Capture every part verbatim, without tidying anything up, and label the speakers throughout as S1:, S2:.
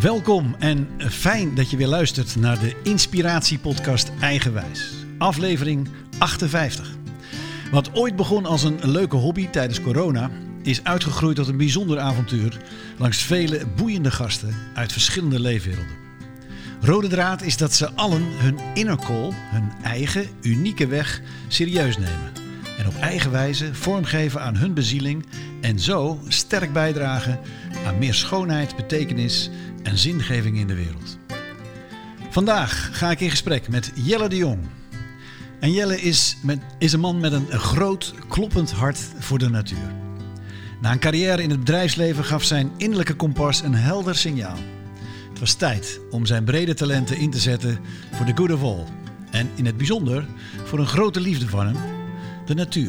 S1: Welkom en fijn dat je weer luistert naar de inspiratiepodcast Eigenwijs. Aflevering achtenvijftig. Wat ooit begon als een leuke hobby tijdens corona, is uitgegroeid tot een bijzonder avontuur langs vele boeiende gasten uit verschillende leefwerelden. Rode draad is dat ze allen hun inner call, hun eigen unieke weg, serieus nemen. En op eigen wijze vormgeven aan hun bezieling en zo sterk bijdragen aan meer schoonheid, betekenis en zingeving in de wereld. Vandaag ga ik in gesprek met Jelle de Jong. En Jelle is, met, is een man met een, een groot, kloppend hart voor de natuur. Na een carrière in het bedrijfsleven gaf zijn innerlijke kompas een helder signaal. Het was tijd om zijn brede talenten in te zetten voor the good of all. En in het bijzonder voor een grote liefde van hem, de natuur.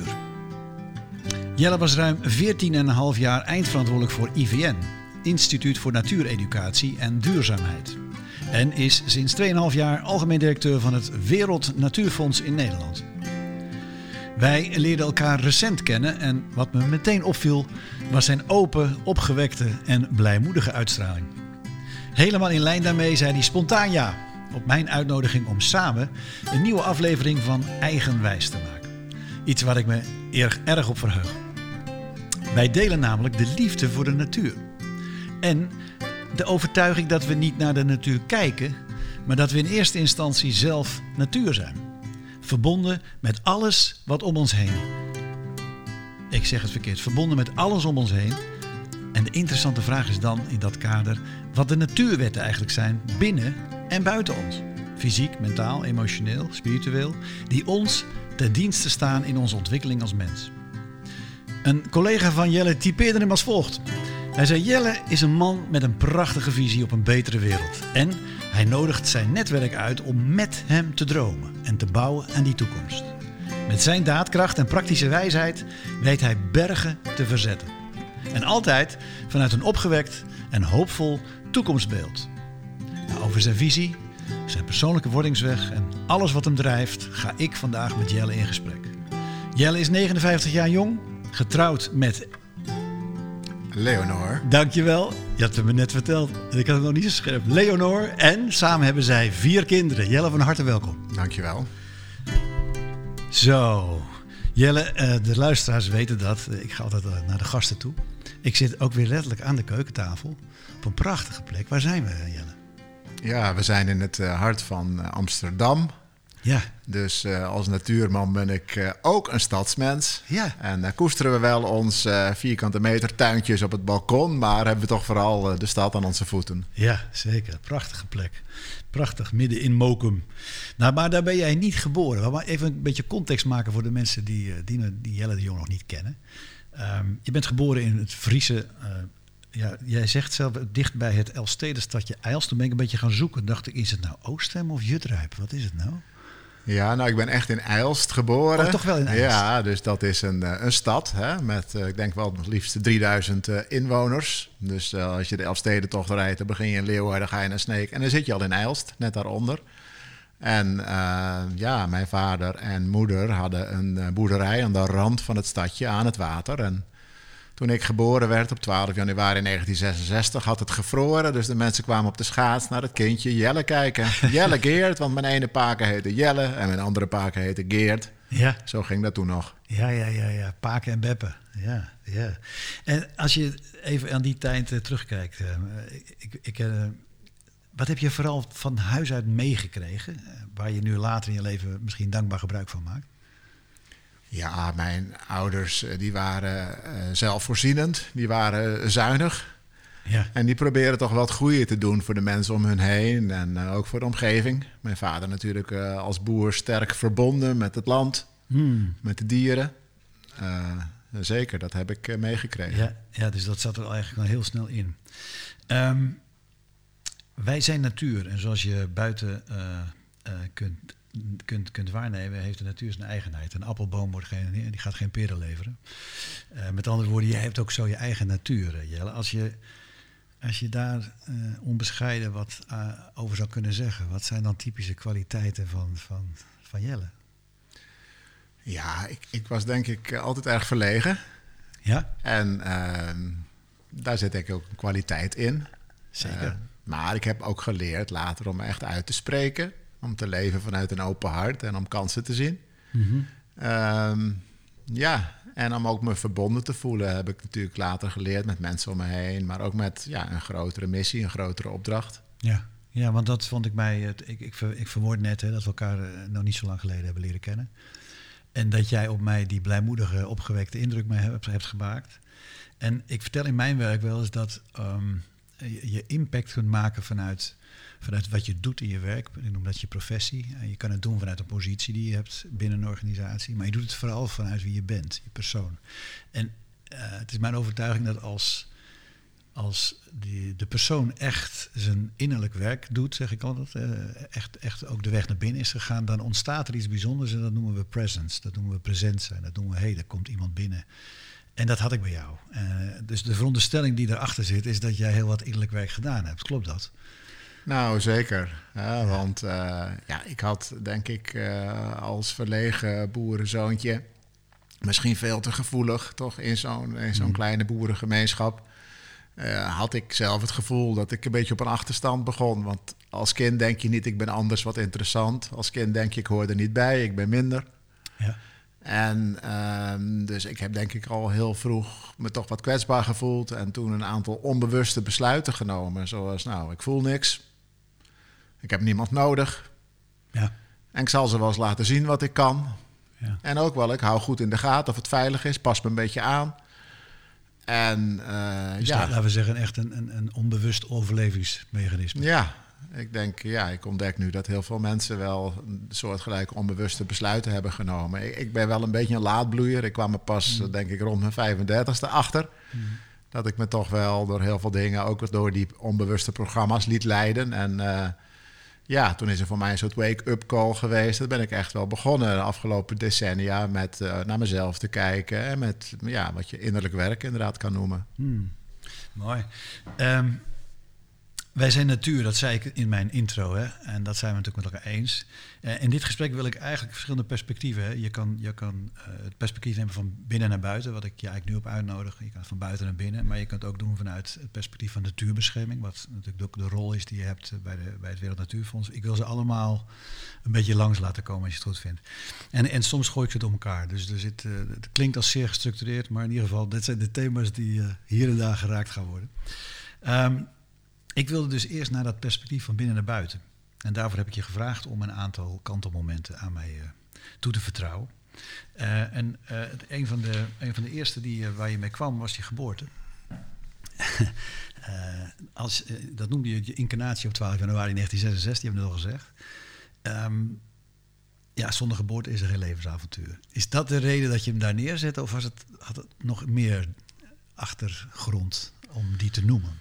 S1: Jelle was ruim veertien komma vijf jaar eindverantwoordelijk voor I V N, Instituut voor Natuureducatie en Duurzaamheid. En is sinds twee komma vijf jaar algemeen directeur van het Wereld Natuurfonds in Nederland. Wij leerden elkaar recent kennen en wat me meteen opviel was zijn open, opgewekte en blijmoedige uitstraling. Helemaal in lijn daarmee zei hij spontaan ja op mijn uitnodiging om samen een nieuwe aflevering van Eigenwijs te maken. Iets waar ik me erg, erg op verheug. Wij delen namelijk de liefde voor de natuur. En de overtuiging dat we niet naar de natuur kijken, maar dat we in eerste instantie zelf natuur zijn. Verbonden met alles wat om ons heen. Ik zeg het verkeerd. Verbonden met alles om ons heen. En de interessante vraag is dan in dat kader wat de natuurwetten eigenlijk zijn binnen en buiten ons. Fysiek, mentaal, emotioneel, spiritueel. Die ons ten dienste staan in onze ontwikkeling als mens. Een collega van Jelle typeerde hem als volgt. Hij zei: Jelle is een man met een prachtige visie op een betere wereld. En hij nodigt zijn netwerk uit om met hem te dromen en te bouwen aan die toekomst. Met zijn daadkracht en praktische wijsheid weet hij bergen te verzetten. En altijd vanuit een opgewekt en hoopvol toekomstbeeld. Nou, over zijn visie, zijn persoonlijke wordingsweg en alles wat hem drijft, ga ik vandaag met Jelle in gesprek. Jelle is negenenvijftig jaar jong, getrouwd met
S2: Leonor.
S1: Dankjewel. Je had het me net verteld. Ik had het nog niet zo scherp. Leonor. En samen hebben zij vier kinderen. Jelle, van harte welkom.
S2: Dankjewel.
S1: Zo. Jelle, de luisteraars weten dat. Ik ga altijd naar de gasten toe. Ik zit ook weer letterlijk aan de keukentafel. Op een prachtige plek. Waar zijn we, Jelle?
S2: Ja, we zijn in het hart van Amsterdam.
S1: Ja.
S2: Dus uh, als natuurman ben ik uh, ook een stadsmens.
S1: Ja.
S2: En uh, koesteren we wel ons uh, vierkante meter tuintjes op het balkon, maar hebben we toch vooral uh, de stad aan onze voeten.
S1: Ja, zeker. Prachtige plek. Prachtig, midden in Mokum. Nou, maar daar ben jij niet geboren. Maar even een beetje context maken voor de mensen die, die, die Jelle de Jong nog niet kennen. Um, je bent geboren in het Friese. Uh, ja, jij zegt zelf dicht bij het Elfstedenstadje Eils. Toen ben ik een beetje gaan zoeken. Dacht ik, is het nou Oostem of Jutrijp? Wat is het nou?
S2: Ja, nou, ik ben echt in Eilst geboren.
S1: Oh, toch wel in Eilst?
S2: Ja, dus dat is een, een stad hè, met, uh, ik denk wel het liefst drieduizend uh, inwoners. Dus uh, als je de Elfstedentocht rijdt, dan begin je in Leeuwarden, ga je naar Sneek. En dan zit je al in Eilst, net daaronder. En uh, ja, mijn vader en moeder hadden een uh, boerderij aan de rand van het stadje aan het water. En toen ik geboren werd op twaalf januari negentien zesenzestig had het gevroren. Dus de mensen kwamen op de schaats naar het kindje Jelle kijken. Jelle Geert, want mijn ene paken heette Jelle en mijn andere paken heette Geert. Ja. Zo ging dat toen nog.
S1: Ja, ja, ja, ja. Paken en beppen. Ja, ja. En als je even aan die tijd uh, terugkijkt. Uh, ik, ik, uh, wat heb je vooral van huis uit meegekregen? Uh, waar je nu later in je leven misschien dankbaar gebruik van maakt?
S2: Ja, mijn ouders die waren uh, zelfvoorzienend, die waren zuinig. Ja. En die proberen toch wel het goede te doen voor de mensen om hun heen en uh, ook voor de omgeving. Mijn vader natuurlijk uh, als boer sterk verbonden met het land, hmm. met de dieren. Uh, zeker, dat heb ik uh, meegekregen.
S1: Ja, ja, dus dat zat er eigenlijk al heel snel in. Um, wij zijn natuur en zoals je buiten uh, uh, kunt... Kunt, kunt waarnemen, heeft de natuur zijn eigenheid. Een appelboom wordt geen, die gaat geen peren leveren. Uh, met andere woorden, jij hebt ook zo je eigen natuur, Jelle. Als je, als je daar uh, onbescheiden wat uh, over zou kunnen zeggen, wat zijn dan typische kwaliteiten van, van, van Jelle?
S2: Ja, ik, ik was denk ik altijd erg verlegen.
S1: Ja?
S2: En uh, daar zit ik ook een kwaliteit in.
S1: Zeker. Uh,
S2: Maar ik heb ook geleerd later om me echt uit te spreken. Om te leven vanuit een open hart en om kansen te zien.
S1: Mm-hmm.
S2: Um, ja, en om ook me verbonden te voelen heb ik natuurlijk later geleerd met mensen om me heen. Maar ook met ja, een grotere missie, een grotere opdracht.
S1: Ja, ja, want dat vond ik mij... Het, ik, ik, ver, ik verwoord net hè, dat we elkaar uh, nog niet zo lang geleden hebben leren kennen. En dat jij op mij die blijmoedige, opgewekte indruk mee hebt, hebt gemaakt. En ik vertel in mijn werk wel eens dat um, je, je impact kunt maken vanuit, vanuit wat je doet in je werk. Ik noem dat je professie. En je kan het doen vanuit een positie die je hebt binnen een organisatie. Maar je doet het vooral vanuit wie je bent, je persoon. En uh, het is mijn overtuiging dat als... Als die, de persoon echt zijn innerlijk werk doet, zeg ik altijd, uh, echt, echt ook de weg naar binnen is gegaan, dan ontstaat er iets bijzonders en dat noemen we presence, dat noemen we present zijn, dat noemen we hé, hey, er komt iemand binnen. En dat had ik bij jou. Uh, dus de veronderstelling die erachter zit is dat jij heel wat innerlijk werk gedaan hebt. Klopt dat?
S2: Nou, zeker. Ja, ja. Want uh, ja, ik had denk ik uh, als verlegen boerenzoontje misschien veel te gevoelig, toch, in zo'n, in zo'n mm. kleine boerengemeenschap. Uh, had ik zelf het gevoel dat ik een beetje op een achterstand begon. Want als kind denk je niet, ik ben anders, wat interessant. Als kind denk je, ik hoor er niet bij, ik ben minder.
S1: Ja.
S2: En uh, dus ik heb denk ik al heel vroeg me toch wat kwetsbaar gevoeld. En toen een aantal onbewuste besluiten genomen. Zoals, nou, ik voel niks. Ik heb niemand nodig.
S1: Ja.
S2: En ik zal ze wel eens laten zien wat ik kan.
S1: Ja.
S2: En ook wel, ik hou goed in de gaten of het veilig is. Pas me een beetje aan. En uh,
S1: dus
S2: ja,
S1: laten we zeggen echt een, een, een onbewust overlevingsmechanisme.
S2: Ja, ik denk, ja, ik ontdek nu dat heel veel mensen wel een soortgelijke onbewuste besluiten hebben genomen. Ik, ik ben wel een beetje een laadbloeier. Ik kwam er pas, mm. denk ik, rond mijn vijfendertigste achter. Mm. Dat ik me toch wel door heel veel dingen, ook door die onbewuste programma's liet leiden. En uh, ja, toen is er voor mij een soort wake-up call geweest. Dat ben ik echt wel begonnen de afgelopen decennia met uh, naar mezelf te kijken. En met ja, wat je innerlijk werk inderdaad kan noemen.
S1: Hmm. Mooi. Um, wij zijn natuur, dat zei ik in mijn intro. Hè? En dat zijn we natuurlijk met elkaar eens. Uh, in dit gesprek wil ik eigenlijk verschillende perspectieven. Hè? Je kan, je kan uh, het perspectief nemen van binnen naar buiten, wat ik je eigenlijk nu op uitnodig. Je kan het van buiten naar binnen. Maar je kunt het ook doen vanuit het perspectief van natuurbescherming. Wat natuurlijk ook de rol is die je hebt bij, de, bij het Wereld Natuurfonds. Ik wil ze allemaal een beetje langs laten komen als je het goed vindt. En, en soms gooi ik ze door elkaar. Dus er zit, uh, het klinkt als zeer gestructureerd. Maar in ieder geval, dit zijn de thema's die uh, hier en daar geraakt gaan worden. Um, Ik wilde dus eerst naar dat perspectief van binnen naar buiten. En daarvoor heb ik je gevraagd om een aantal kantelmomenten aan mij uh, toe te vertrouwen. Uh, en uh, het, een, van de, een van de eerste die, uh, waar je mee kwam was je geboorte. uh, als, uh, dat noemde je je incarnatie op twaalf januari negentien zesenzestig, die hebben we net al gezegd. Um, ja, zonder geboorte is er geen levensavontuur. Is dat de reden dat je hem daar neerzette? Of was het, had het nog meer achtergrond om die te noemen?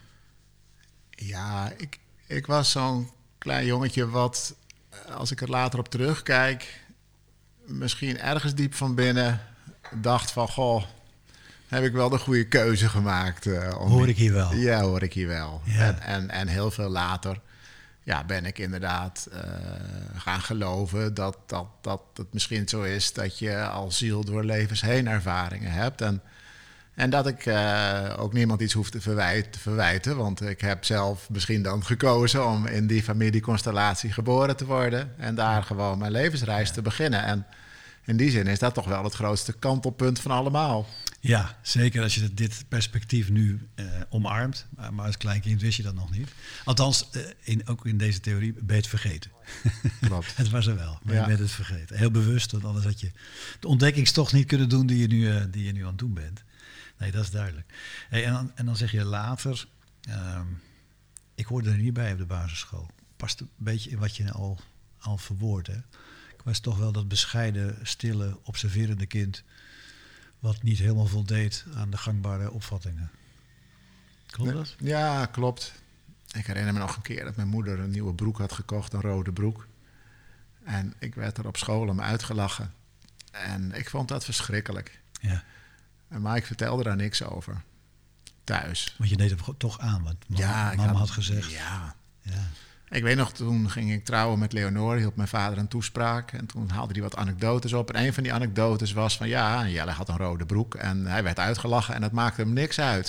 S2: Ja, ik, ik was zo'n klein jongetje wat, als ik er later op terugkijk, misschien ergens diep van binnen dacht van, goh, heb ik wel de goede keuze gemaakt. Uh, om
S1: hoor ik hier wel?
S2: Ja, hoor ik hier wel.
S1: Ja.
S2: En, en, en heel veel later ja, ben ik inderdaad uh, gaan geloven dat, dat, dat het misschien zo is dat je als ziel door levens heen ervaringen hebt. En En dat ik uh, ook niemand iets hoef te, verwijt, te verwijten. Want ik heb zelf misschien dan gekozen om in die familieconstellatie geboren te worden. En daar gewoon mijn levensreis te beginnen. En in die zin is dat toch wel het grootste kantelpunt van allemaal.
S1: Ja, zeker als je dit perspectief nu uh, omarmt. Maar, maar als klein kind wist je dat nog niet. Althans, uh, in, ook in deze theorie ben je het vergeten.
S2: Klopt.
S1: Het was er wel, maar
S2: ja.
S1: je bent het vergeten. Heel bewust, want anders had je de ontdekkingstocht niet kunnen doen die je nu, uh, die je nu aan het doen bent. Nee, dat is duidelijk. Hey, en, dan, en dan zeg je later, um, ik hoorde er niet bij op de basisschool. Past een beetje in wat je al, al verwoordt. Hè? Ik was toch wel dat bescheiden, stille, observerende kind, wat niet helemaal voldeed aan de gangbare opvattingen. Klopt dat?
S2: Ja, klopt. Ik herinner me nog een keer dat mijn moeder een nieuwe broek had gekocht, een rode broek. En ik werd er op school om uitgelachen. En ik vond dat verschrikkelijk.
S1: Ja.
S2: Maar ik vertelde daar niks over. Thuis.
S1: Want je deed het toch aan, wat mama,
S2: ja,
S1: mama had,
S2: had
S1: gezegd.
S2: Ja.
S1: ja.
S2: Ik weet nog, toen ging ik trouwen met Leonore, hield mijn vader een toespraak. En toen haalde hij wat anekdotes op. En een van die anekdotes was van, ja, Jelle had een rode broek. En hij werd uitgelachen en dat maakte hem niks uit.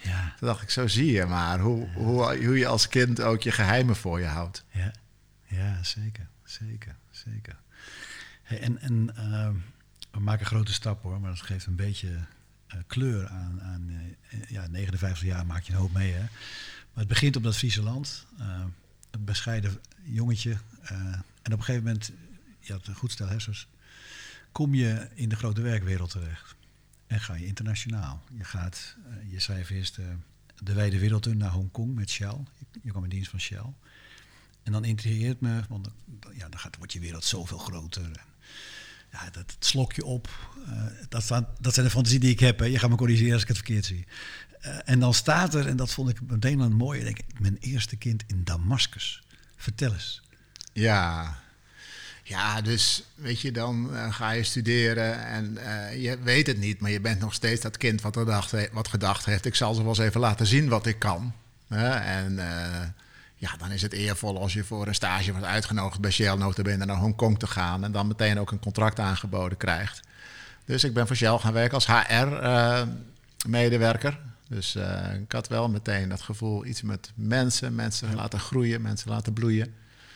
S1: Ja.
S2: Toen dacht ik, zo zie je maar hoe, hoe, hoe je als kind ook je geheimen voor je houdt.
S1: Ja, ja zeker, zeker, zeker. Hey, en en uh, we maken grote stappen hoor, maar dat geeft een beetje uh, kleur aan. aan uh, ja, negenenvijftig jaar maak je een hoop mee, hè. Maar het begint op dat Friese land. Uh, een bescheiden jongetje. Uh, en op een gegeven moment, je had een goed stel hersens, kom je in de grote werkwereld terecht. En ga je internationaal. Je gaat, uh, je schrijft eerst uh, de wijde wereld in naar Hongkong met Shell. Je, je kwam in dienst van Shell. En dan intrigeert me, want dan, ja, dan gaat, wordt je wereld zoveel groter. En, ja, dat, dat slok je op. Uh, dat, staan, dat zijn de fantasie die ik heb. Hè. Je gaat me corrigeren als ik het verkeerd zie. Uh, en dan staat er, en dat vond ik meteen een mooie, denk ik, mijn eerste kind in Damascus. Vertel eens.
S2: Ja, ja, dus weet je, dan uh, ga je studeren en uh, je weet het niet, maar je bent nog steeds dat kind wat gedacht, he- wat gedacht heeft, ik zal ze wel eens even laten zien wat ik kan. Uh, en uh, ja, dan is het eervol als je voor een stage wordt uitgenodigd bij Shell nota bene naar Hongkong te gaan en dan meteen ook een contract aangeboden krijgt. Dus ik ben voor Shell gaan werken als H R-medewerker. Uh, dus uh, ik had wel meteen dat gevoel, iets met mensen, mensen laten groeien, mensen laten bloeien.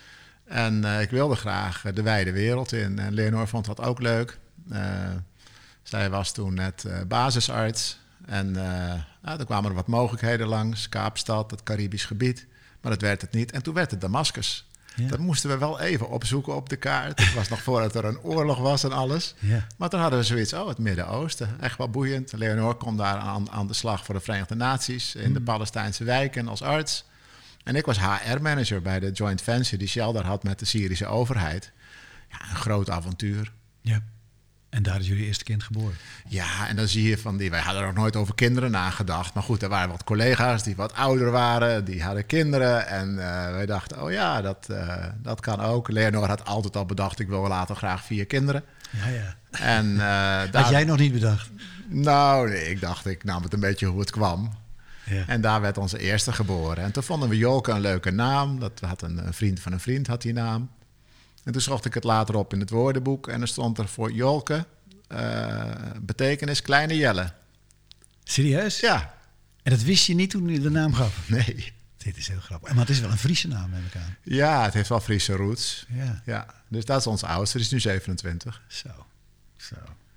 S2: En uh, ik wilde graag uh, de wijde wereld in. En Leonor vond dat ook leuk. Uh, zij was toen net uh, basisarts. En uh, nou, er kwamen er wat mogelijkheden langs. Kaapstad, het Caribisch gebied. Maar dat werd het niet. En toen werd het Damascus. Ja. Dat moesten we wel even opzoeken op de kaart. Het was nog voordat er een oorlog was en alles. Ja. Maar toen hadden we zoiets, oh, het Midden-Oosten. Echt wel boeiend. Leonor kon daar aan, aan de slag voor de Verenigde Naties. In mm. de Palestijnse wijken als arts. En ik was H R-manager bij de joint venture die Shell daar had met de Syrische overheid. Ja, een groot avontuur.
S1: Ja, en daar is jullie eerste kind geboren.
S2: Ja, en dan zie je van die... Wij hadden nog nooit over kinderen nagedacht. Maar goed, er waren wat collega's die wat ouder waren. Die hadden kinderen. En uh, wij dachten, oh ja, dat, uh, dat kan ook. Leonor had altijd al bedacht, ik wil later graag vier kinderen.
S1: Ja, ja.
S2: En, uh,
S1: daar...
S2: Had
S1: jij nog niet bedacht?
S2: Nou, nee, ik dacht, ik nam het een beetje hoe het kwam. Ja. En daar werd onze eerste geboren. En toen vonden we Jolke een leuke naam. Dat had een, een vriend van een vriend had die naam. En toen zocht ik het later op in het woordenboek. En er stond er voor Jolke, uh, betekenis kleine Jelle.
S1: Serieus?
S2: Ja.
S1: En dat wist je niet toen je de naam gaf?
S2: Nee.
S1: Dit is heel grappig. Maar het is wel een Friese naam, neem ik aan.
S2: Ja, het heeft wel Friese roots.
S1: Ja.
S2: Ja. Dus dat is onze oudste. Die is nu zevenentwintig.
S1: Zo, zo.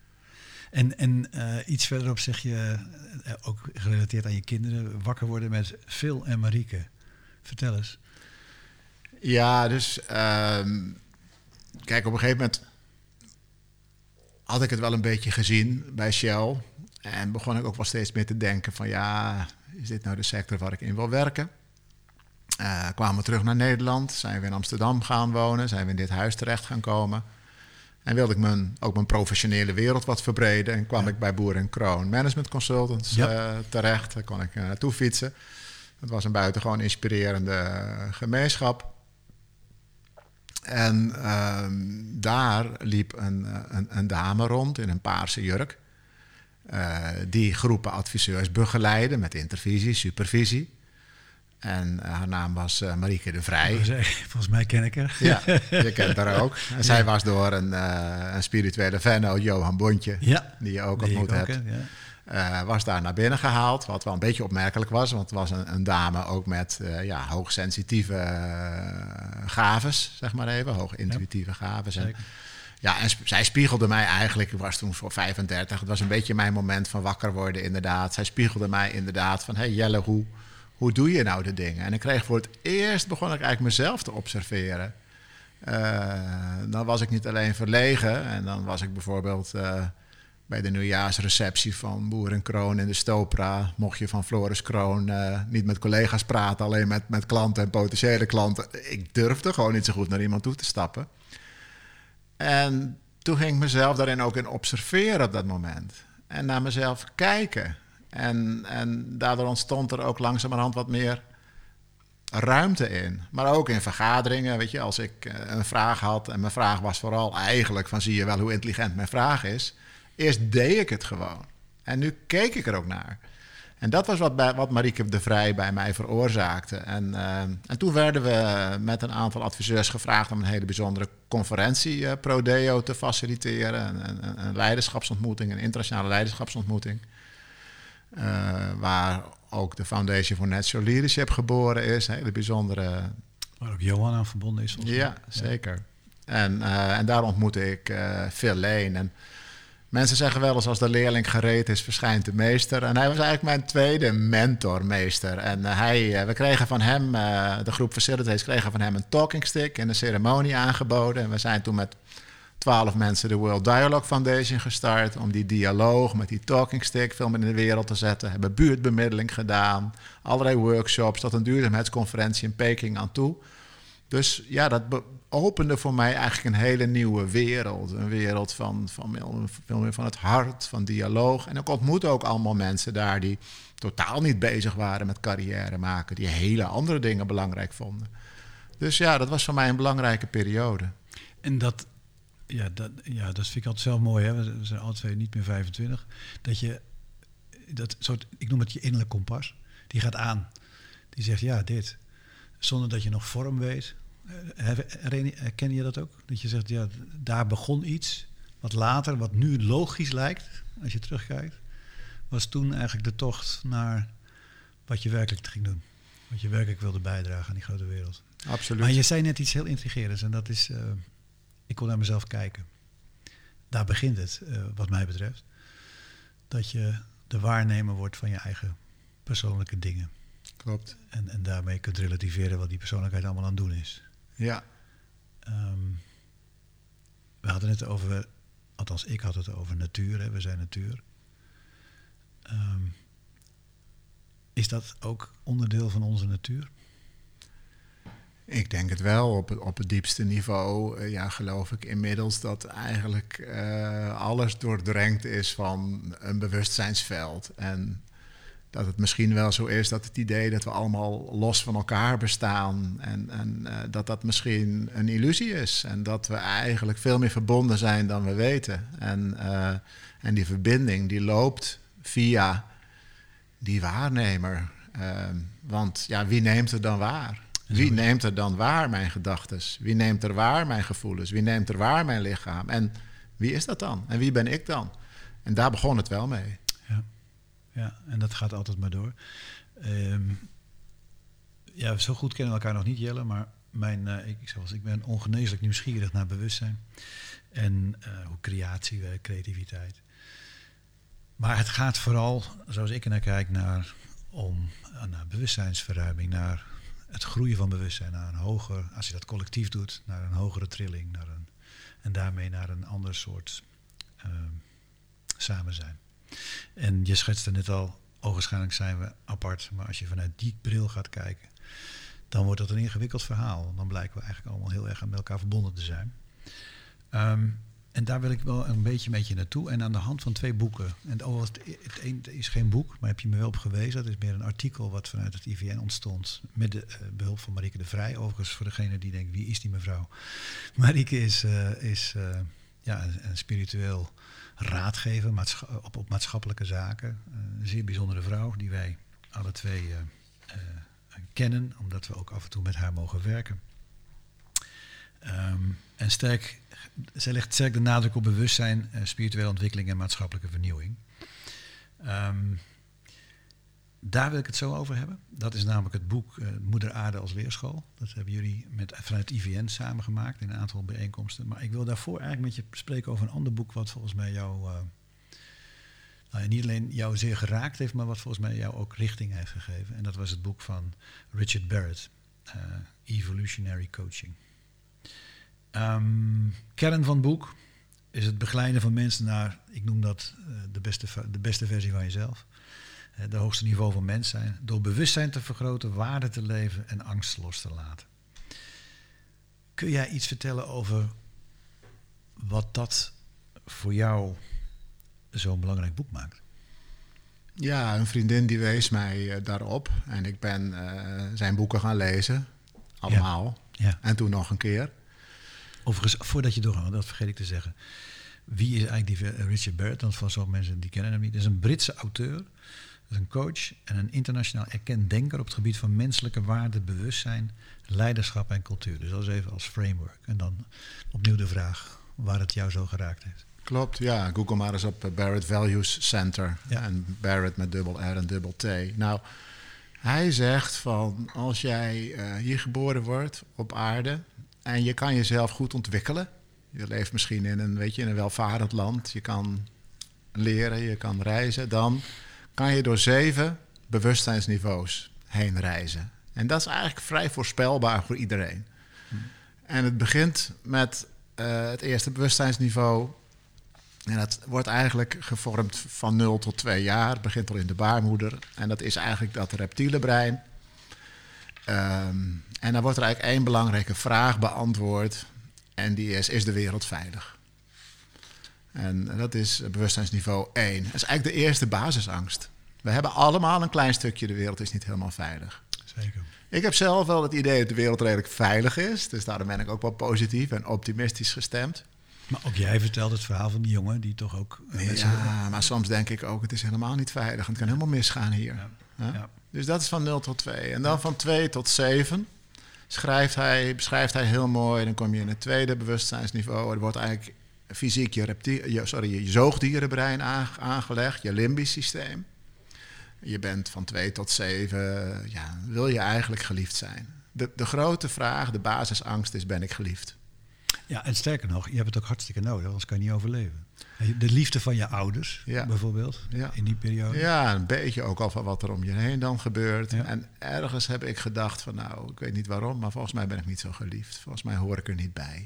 S1: En, en uh, iets verderop zeg je, uh, ook gerelateerd aan je kinderen, wakker worden met Phil en Marieke. Vertel eens.
S2: Ja, dus um, kijk, op een gegeven moment had ik het wel een beetje gezien bij Shell. En begon ik ook wel steeds meer te denken van ja, is dit nou de sector waar ik in wil werken? Uh, kwamen we terug naar Nederland, zijn we in Amsterdam gaan wonen, zijn we in dit huis terecht gaan komen. En wilde ik mijn, ook mijn professionele wereld wat verbreden. En kwam ja. ik bij Boer en Kroon Management Consultants ja. uh, terecht. Daar kon ik uh, naartoe fietsen. Het was een buitengewoon inspirerende uh, gemeenschap. En uh, daar liep een, een, een dame rond in een paarse jurk. Uh, die groepen adviseurs begeleidde met intervisie, supervisie. En uh, haar naam was uh, Marieke de Vrij.
S1: Volgens mij ken ik haar.
S2: Ja, je kent haar ook. En ja. zij was door een, uh, een spirituele vennoot, Johan Bontje, ja, die je ook die ontmoet hebt, ook, ja. uh, was daar naar binnen gehaald. Wat wel een beetje opmerkelijk was, want het was een, een dame ook met uh, ja, hoogsensitieve uh, gaves, zeg maar even, hoogintuïtieve ja. gaves. En, ja, en sp- zij spiegelde mij eigenlijk, ik was toen voor vijfendertig, het was een beetje mijn moment van wakker worden inderdaad. Zij spiegelde mij inderdaad van, hey Jelle, hoe... Hoe doe je nou de dingen? En ik kreeg voor het eerst, begon ik eigenlijk mezelf te observeren. Uh, dan was ik niet alleen verlegen. En dan was ik bijvoorbeeld uh, bij de nieuwjaarsreceptie van Boer en Kroon in de Stopra. Mocht je van Floris Kroon uh, niet met collega's praten, alleen met, met klanten en potentiële klanten. Ik durfde gewoon niet zo goed naar iemand toe te stappen. En toen ging ik mezelf daarin ook in observeren op dat moment. En naar mezelf kijken. En, en daardoor ontstond er ook langzamerhand wat meer ruimte in. Maar ook in vergaderingen, weet je, als ik uh, een vraag had... en mijn vraag was vooral eigenlijk van... zie je wel hoe intelligent mijn vraag is? Eerst deed ik het gewoon. En nu keek ik er ook naar. En dat was wat, bij, wat Marieke de Vrij bij mij veroorzaakte. En, uh, en toen werden we met een aantal adviseurs gevraagd... om een hele bijzondere conferentie, uh, Prodeo, te faciliteren. Een, een, een leiderschapsontmoeting, een internationale leiderschapsontmoeting... Uh, waar ook de Foundation for Natural Leadership geboren is. Een hele bijzondere...
S1: Waar ook Johan aan verbonden is.
S2: Ja, ja, zeker. En, uh, en daar ontmoette ik uh, Phil Lane. En mensen zeggen wel eens, als de leerling gereed is, verschijnt de meester. En hij was eigenlijk mijn tweede mentormeester. En uh, hij, uh, we kregen van hem, uh, de groep Facilitators, kregen van hem een talking stick en een ceremonie aangeboden. En we zijn toen met twaalf mensen de World Dialogue Foundation gestart om die dialoog met die talking stick veel meer in de wereld te zetten. Hebben buurtbemiddeling gedaan, allerlei workshops, tot een duurzaamheidsconferentie in Peking aan toe. Dus ja, dat be- opende voor mij eigenlijk een hele nieuwe wereld. Een wereld van, van veel meer van het hart, van dialoog. En ik ontmoette ook allemaal mensen daar die totaal niet bezig waren met carrière maken, die hele andere dingen belangrijk vonden. Dus ja, dat was voor mij een belangrijke periode.
S1: En dat... Ja dat, ja, dat vind ik altijd zelf mooi. Hè? We zijn alle twee niet meer vijfentwintig. Dat je, dat soort, ik noem het je innerlijk kompas, die gaat aan. Die zegt, ja, dit. Zonder dat je nog vorm weet. Herken je dat ook? Dat je zegt, ja, daar begon iets. Wat later, wat nu logisch lijkt, als je terugkijkt, was toen eigenlijk de tocht naar wat je werkelijk ging doen. Wat je werkelijk wilde bijdragen aan die grote wereld.
S2: Absoluut.
S1: Maar je zei net iets heel intrigerends en dat is... Uh, ik kon naar mezelf kijken. Daar begint het, uh, wat mij betreft. Dat je de waarnemer wordt van je eigen persoonlijke dingen.
S2: Klopt.
S1: En, en daarmee kunt relativeren wat die persoonlijkheid allemaal aan het doen is.
S2: Ja.
S1: Um, we hadden het over, althans ik had het over natuur, hè, we zijn natuur. Um, is dat ook onderdeel van onze natuur?
S2: Ik denk het wel. Op het, op het diepste niveau uh, ja, geloof ik inmiddels dat eigenlijk uh, alles doordrenkt is van een bewustzijnsveld. En dat het misschien wel zo is dat het idee dat we allemaal los van elkaar bestaan en, en uh, dat dat misschien een illusie is. En dat we eigenlijk veel meer verbonden zijn dan we weten. En, uh, en die verbinding die loopt via die waarnemer. Uh, want ja, wie neemt er dan waar? Wie neemt er dan waar mijn gedachtes? Wie neemt er waar mijn gevoelens? Wie neemt er waar mijn lichaam? En wie is dat dan? En wie ben ik dan? En daar begon het wel mee.
S1: Ja, ja en dat gaat altijd maar door. Um, ja, zo goed kennen we elkaar nog niet, Jelle. Maar mijn, uh, ik, zoals, ik ben ongeneeslijk nieuwsgierig naar bewustzijn. En uh, hoe creatie werkt, creativiteit. Maar het gaat vooral, zoals ik er naar kijk, naar, om, uh, naar bewustzijnsverruiming, naar... het groeien van bewustzijn naar een hoger, als je dat collectief doet, naar een hogere trilling, naar een, en daarmee naar een ander soort uh, samen zijn. En je schetste net al, ogenschijnlijk zijn we apart, maar als je vanuit die bril gaat kijken, dan wordt dat een ingewikkeld verhaal. Dan blijken we eigenlijk allemaal heel erg met elkaar verbonden te zijn. Um, En daar wil ik wel een beetje met je naartoe. En aan de hand van twee boeken. En oh, het, het een is geen boek, maar heb je me wel op gewezen. Dat is meer een artikel wat vanuit het I V N ontstond. Met de uh, behulp van Marieke de Vrij. Overigens voor degene die denkt, wie is die mevrouw? Marieke is, uh, is uh, ja, een, een spiritueel raadgever maatscha- op, op maatschappelijke zaken. Uh, een zeer bijzondere vrouw die wij alle twee uh, uh, kennen. Omdat we ook af en toe met haar mogen werken. Um, en sterk, zij legt sterk de nadruk op bewustzijn, uh, spirituele ontwikkeling en maatschappelijke vernieuwing. Um, daar wil ik het zo over hebben. Dat is namelijk het boek uh, Moeder Aarde als leerschool. Dat hebben jullie met, vanuit I V N samengemaakt in een aantal bijeenkomsten. Maar ik wil daarvoor eigenlijk met je spreken over een ander boek wat volgens mij jou, uh, nou, niet alleen jou zeer geraakt heeft, maar wat volgens mij jou ook richting heeft gegeven. En dat was het boek van Richard Barrett, uh, Evolutionary Coaching. Um, kern van het boek is het begeleiden van mensen naar, ik noem dat uh, de, beste, de beste versie van jezelf. Uh, de hoogste niveau van mens zijn. Door bewustzijn te vergroten, waarde te leven en angst los te laten. Kun jij iets vertellen over wat dat voor jou zo'n belangrijk boek maakt?
S2: Ja, een vriendin die wees mij uh, daarop. En ik ben uh, zijn boeken gaan lezen. Allemaal.
S1: Ja. Ja.
S2: En toen nog een keer.
S1: Overigens, voordat je doorgaat, dat vergeet ik te zeggen. Wie is eigenlijk die Richard Barrett? Want van sommige mensen die kennen hem niet. Dat is een Britse auteur, dat is een coach en een internationaal erkend denker op het gebied van menselijke waarde, bewustzijn, leiderschap en cultuur. Dus dat is even als framework. En dan opnieuw de vraag waar het jou zo geraakt heeft.
S2: Klopt, ja. Google maar eens op Barrett Values Center.
S1: Ja.
S2: En Barrett met dubbel R en dubbel T. Nou, hij zegt van als jij uh, hier geboren wordt op aarde en je kan jezelf goed ontwikkelen. Je leeft misschien in een, weet je, in een welvarend land. Je kan leren, je kan reizen. Dan kan je door zeven bewustzijnsniveaus heen reizen. En dat is eigenlijk vrij voorspelbaar voor iedereen. Hm. En het begint met uh, het eerste bewustzijnsniveau. En dat wordt eigenlijk gevormd van nul tot twee jaar. Het begint al in de baarmoeder. En dat is eigenlijk dat reptiele brein. Um, en dan wordt er eigenlijk één belangrijke vraag beantwoord. En die is, is de wereld veilig? En dat is bewustzijnsniveau één. Dat is eigenlijk de eerste basisangst. We hebben allemaal een klein stukje, de wereld is niet helemaal veilig.
S1: Zeker.
S2: Ik heb zelf wel het idee dat de wereld redelijk veilig is. Dus daarom ben ik ook wel positief en optimistisch gestemd.
S1: Maar ook jij vertelt het verhaal van die jongen die toch ook...
S2: Ja, maar soms denk ik ook, het is helemaal niet veilig. Het kan helemaal misgaan hier.
S1: Ja.
S2: Huh?
S1: Ja.
S2: Dus dat is van nul tot twee. En dan van twee tot zeven schrijft hij, beschrijft hij heel mooi. Dan kom je in het tweede bewustzijnsniveau. Er wordt eigenlijk fysiek je, reptiel, je, sorry, je zoogdierenbrein aangelegd, je limbisch systeem. Je bent van twee tot zeven, ja, wil je eigenlijk geliefd zijn? De, de grote vraag, de basisangst is, ben ik geliefd?
S1: Ja, en sterker nog, je hebt het ook hartstikke nodig, anders kan je niet overleven. De liefde van je ouders, ja. bijvoorbeeld, ja. in die periode.
S2: Ja, een beetje ook al van wat er om je heen dan gebeurt. Ja. En ergens heb ik gedacht van, nou, ik weet niet waarom, maar volgens mij ben ik niet zo geliefd. Volgens mij hoor ik er niet bij.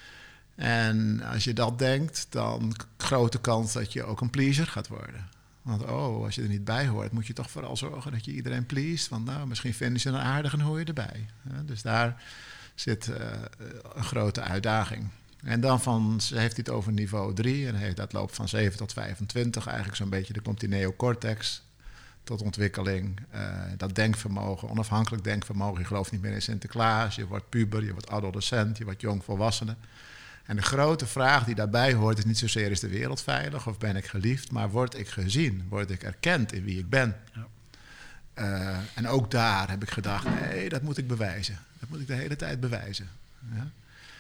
S2: En als je dat denkt, dan grote kans dat je ook een pleaser gaat worden. Want oh, als je er niet bij hoort, moet je toch vooral zorgen dat je iedereen pleest. Want nou, misschien vinden ze een aardig en hoor je erbij. Ja, dus daar zit uh, een grote uitdaging. En dan van, heeft hij het over niveau drie. En heeft, dat loopt van zeven tot vijfentwintig. Eigenlijk zo'n beetje, dan komt die neocortex tot ontwikkeling. Uh, dat denkvermogen, onafhankelijk denkvermogen. Je gelooft niet meer in Sinterklaas. Je wordt puber, je wordt adolescent, je wordt jongvolwassene. En de grote vraag die daarbij hoort is niet zozeer is de wereld veilig of ben ik geliefd, maar word ik gezien, word ik erkend in wie ik ben. Ja. Uh, en ook daar heb ik gedacht, nee, dat moet ik bewijzen. Dat moet ik de hele tijd bewijzen. Ja.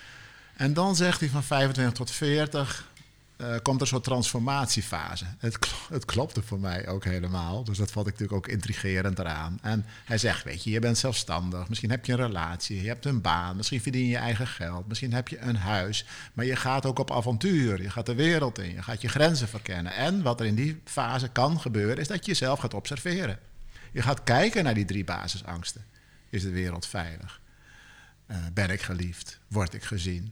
S2: En dan zegt hij van vijfentwintig tot veertig, uh, komt er een soort transformatiefase. Het, kl- het klopte voor mij ook helemaal, dus dat vond ik natuurlijk ook intrigerend eraan. En hij zegt, weet je, je bent zelfstandig, misschien heb je een relatie, je hebt een baan, misschien verdien je je eigen geld, misschien heb je een huis, maar je gaat ook op avontuur, je gaat de wereld in, je gaat je grenzen verkennen. En wat er in die fase kan gebeuren, is dat je jezelf gaat observeren. Je gaat kijken naar die drie basisangsten. Is de wereld veilig? Uh, ben ik geliefd? Word ik gezien?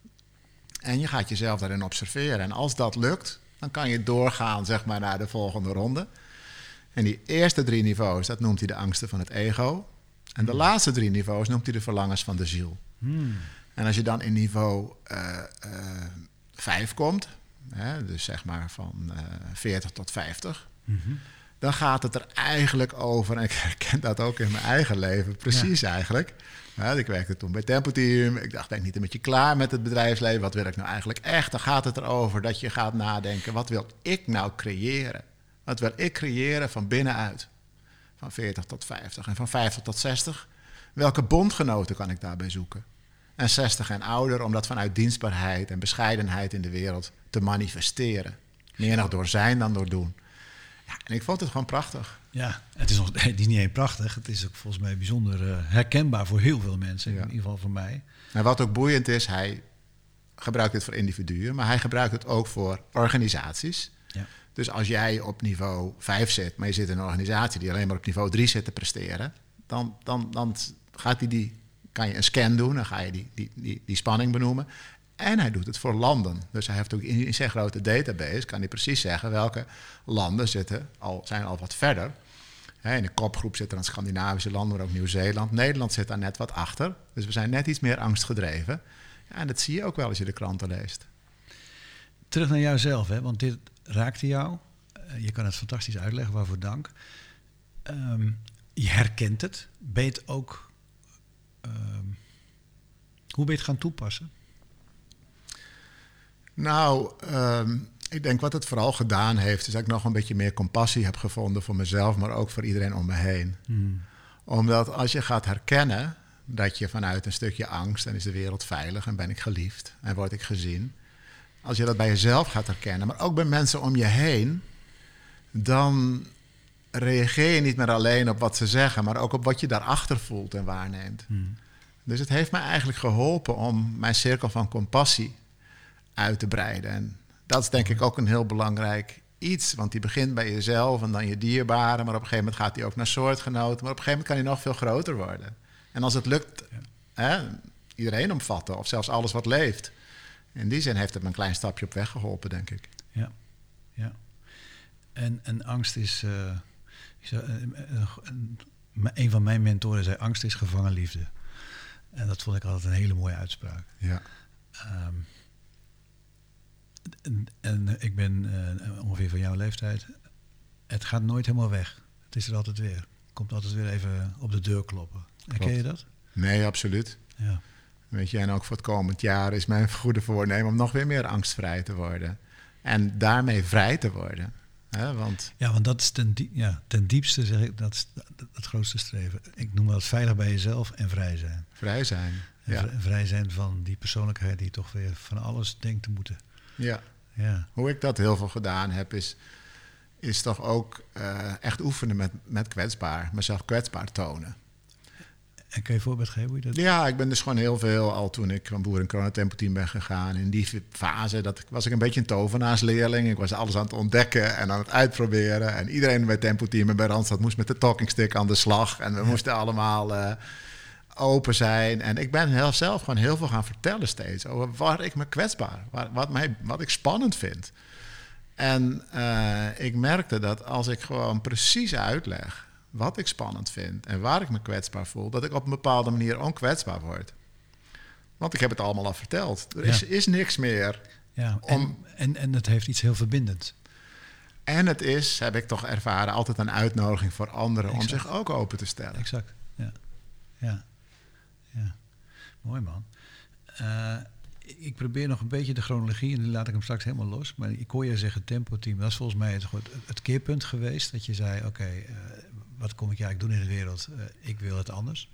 S2: En je gaat jezelf daarin observeren. En als dat lukt, dan kan je doorgaan zeg maar, naar de volgende ronde. En die eerste drie niveaus, dat noemt hij de angsten van het ego. En de hmm. laatste drie niveaus noemt hij de verlangens van de ziel. Hmm. En als je dan in niveau uh, uh, vijf komt, hè, dus zeg maar van uh, veertig tot vijftig... Mm-hmm. Dan gaat het er eigenlijk over, en ik herken dat ook in mijn eigen leven, precies ja. eigenlijk. Ja, ik werkte toen bij Tempo Team. Ik dacht, ben ik niet een beetje klaar met het bedrijfsleven? Wat wil ik nou eigenlijk echt? Dan gaat het erover dat je gaat nadenken, wat wil ik nou creëren? Wat wil ik creëren van binnenuit? Van veertig tot vijftig en van vijftig tot zestig. Welke bondgenoten kan ik daarbij zoeken? En zestig en ouder, om dat vanuit dienstbaarheid en bescheidenheid in de wereld te manifesteren. Meer nog door zijn dan door doen. Ja, en ik vond het gewoon prachtig.
S1: Ja, het is, nog, het is niet alleen prachtig. Het is ook volgens mij bijzonder uh, herkenbaar voor heel veel mensen. Ja. In ieder geval voor mij.
S2: En wat ook boeiend is, hij gebruikt het voor individuen, maar hij gebruikt het ook voor organisaties. Ja. Dus als jij op niveau vijf zit, maar je zit in een organisatie die alleen maar op niveau drie zit te presteren, dan, dan, dan gaat hij die, kan je een scan doen, dan ga je die, die, die, die spanning benoemen. En hij doet het voor landen. Dus hij heeft ook in zijn grote database, kan hij precies zeggen welke landen zitten al, zijn al wat verder. In de kopgroep zitten dan Scandinavische landen, maar ook Nieuw-Zeeland. Nederland zit daar net wat achter. Dus we zijn net iets meer angstgedreven. Ja, en dat zie je ook wel als je de kranten leest.
S1: Terug naar jouzelf, hè? Want dit raakte jou. Je kan het fantastisch uitleggen, waarvoor dank. Um, je herkent het. Ben je het ook... Um, hoe ben je het gaan toepassen?
S2: Nou, um, ik denk wat het vooral gedaan heeft, is dat ik nog een beetje meer compassie heb gevonden voor mezelf, maar ook voor iedereen om me heen. Hmm. Omdat als je gaat herkennen dat je vanuit een stukje angst, en is de wereld veilig en ben ik geliefd en word ik gezien, als je dat bij jezelf gaat herkennen, maar ook bij mensen om je heen, dan reageer je niet meer alleen op wat ze zeggen, maar ook op wat je daarachter voelt en waarneemt. Hmm. Dus het heeft mij eigenlijk geholpen om mijn cirkel van compassie uit te breiden. En dat is denk ik ook een heel belangrijk iets, want die begint bij jezelf en dan je dierbaren, maar op een gegeven moment gaat die ook naar soortgenoten, maar op een gegeven moment kan die nog veel groter worden. En als het lukt, ja. hè, iedereen omvatten, of zelfs alles wat leeft. In die zin heeft het me een klein stapje op weg geholpen, denk ik.
S1: Ja, ja. En, en angst is... Uh, is uh, uh, uh, een van mijn mentoren zei, angst is gevangen liefde. En dat vond ik altijd een hele mooie uitspraak.
S2: Ja.
S1: Um, en, en ik ben uh, ongeveer van jouw leeftijd. Het gaat nooit helemaal weg. Het is er altijd weer. Het komt altijd weer even op de deur kloppen. Ken je dat?
S2: Nee, absoluut.
S1: Ja.
S2: Weet je, en ook voor het komend jaar is mijn goede voornemen om nog weer meer angstvrij te worden. En daarmee vrij te worden. Hè? Want...
S1: Ja, want dat is ten, die, ja, ten diepste, zeg ik, dat is het grootste streven. Ik noem dat veilig bij jezelf en vrij zijn.
S2: Vrij zijn,
S1: en
S2: ja.
S1: Vrij zijn van die persoonlijkheid die toch weer van alles denkt te moeten.
S2: Ja.
S1: Ja.
S2: Hoe ik dat heel veel gedaan heb, is, is toch ook uh, echt oefenen met, met kwetsbaar. Mezelf kwetsbaar tonen.
S1: En kun je een voorbeeld geven hoe je dat...
S2: Ja, ik ben dus gewoon heel veel, al toen ik van Boer en Kroon Tempo Team ben gegaan, in die fase dat, was ik een beetje een tovenaarsleerling. Ik was alles aan het ontdekken en aan het uitproberen. En iedereen bij Tempo Team en bij Randstad moest met de talking stick aan de slag. En we ja. moesten allemaal uh, open zijn. En ik ben heel, zelf gewoon heel veel gaan vertellen steeds over waar ik me kwetsbaar, waar, wat, mij, wat ik spannend vind. En uh, ik merkte dat als ik gewoon precies uitleg wat ik spannend vind en waar ik me kwetsbaar voel, dat ik op een bepaalde manier onkwetsbaar word. Want ik heb het allemaal al verteld. Er is, ja. is niks meer.
S1: Ja, en, om... en, en het heeft iets heel verbindends.
S2: En het is, heb ik toch ervaren, altijd een uitnodiging voor anderen exact. om zich ook open te stellen.
S1: Exact, ja. Ja, ja. Mooi man. Uh, ik probeer nog een beetje de chronologie en dan laat ik hem straks helemaal los. Maar ik hoor je zeggen Tempo Team, dat is volgens mij het, het keerpunt geweest. Dat je zei, oké, okay, uh, wat kom ik eigenlijk doen in de wereld? Uh, ik wil het anders.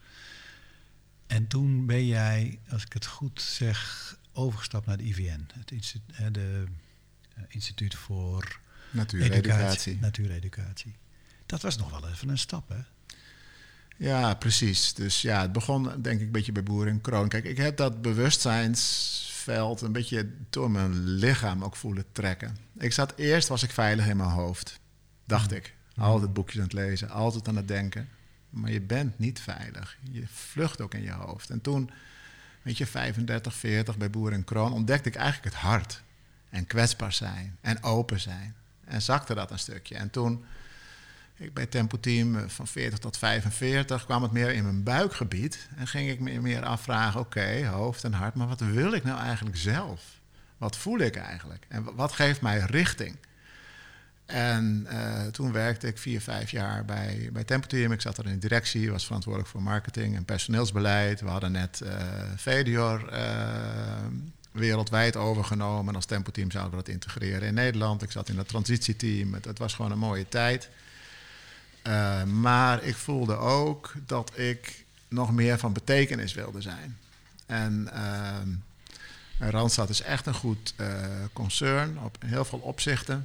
S1: En toen ben jij, als ik het goed zeg, overgestapt naar de I V N. Het instituut, uh, de uh, Instituut voor
S2: Natuureducatie.
S1: Natuureducatie. Dat was nog wel even een stap, hè?
S2: Ja, precies. Dus ja, het begon denk ik een beetje bij Boer en Kroon. Kijk, ik heb dat bewustzijnsveld een beetje door mijn lichaam ook voelen trekken. Ik zat eerst, was ik veilig in mijn hoofd. Dacht ik. Altijd boekjes aan het lezen, altijd aan het denken. Maar je bent niet veilig. Je vlucht ook in je hoofd. En toen, weet je, vijfendertig, veertig bij Boer en Kroon, ontdekte ik eigenlijk het hart. En kwetsbaar zijn. En open zijn. En zakte dat een stukje. En toen, ik bij Tempo Team van veertig tot vijfenveertig, kwam het meer in mijn buikgebied. En ging ik me meer afvragen, oké, okay, hoofd en hart, maar wat wil ik nou eigenlijk zelf? Wat voel ik eigenlijk? En wat geeft mij richting? En uh, toen werkte ik vier, vijf jaar bij, bij Tempo Team. Ik zat er in de directie, was verantwoordelijk voor marketing en personeelsbeleid. We hadden net uh, Vedior uh, wereldwijd overgenomen. En als Tempo Team zouden we dat integreren in Nederland. Ik zat in dat transitieteam. Het, het was gewoon een mooie tijd. Uh, maar ik voelde ook dat ik nog meer van betekenis wilde zijn. En uh, Randstad is echt een goed uh, concern op heel veel opzichten.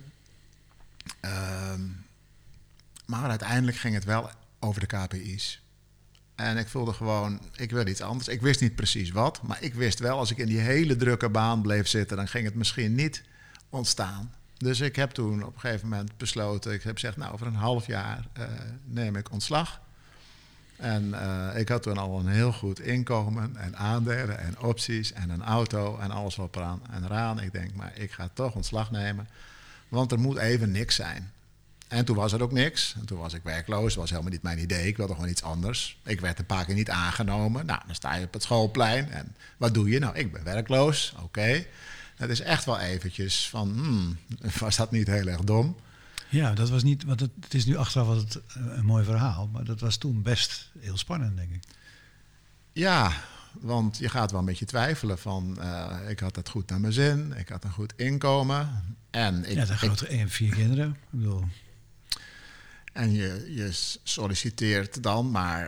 S2: Um, maar uiteindelijk ging het wel over de K P I's. En ik voelde gewoon, ik wil iets anders. Ik wist niet precies wat, maar ik wist wel, als ik in die hele drukke baan bleef zitten, dan ging het misschien niet ontstaan. Dus ik heb toen op een gegeven moment besloten, ik heb gezegd, nou, over een half jaar uh, neem ik ontslag. En uh, ik had toen al een heel goed inkomen en aandelen en opties en een auto en alles wat eraan en eraan. Ik denk, maar ik ga toch ontslag nemen. Want er moet even niks zijn. En toen was er ook niks. En toen was ik werkloos. Dat was helemaal niet mijn idee. Ik wilde gewoon iets anders. Ik werd een paar keer niet aangenomen. Nou, dan sta je op het schoolplein. En wat doe je? Nou, ik ben werkloos. Oké. Okay. Het is echt wel eventjes van, hmm, was dat niet heel erg dom?
S1: Ja, dat was niet, want het, het is nu achteraf was het een mooi verhaal. Maar dat was toen best heel spannend, denk ik.
S2: Ja, want je gaat wel een beetje twijfelen van, uh, ik had het goed naar mijn zin. Ik had een goed inkomen. En ik,
S1: ja, dan grote en vier kinderen. Ik bedoel.
S2: En je, je solliciteert dan, maar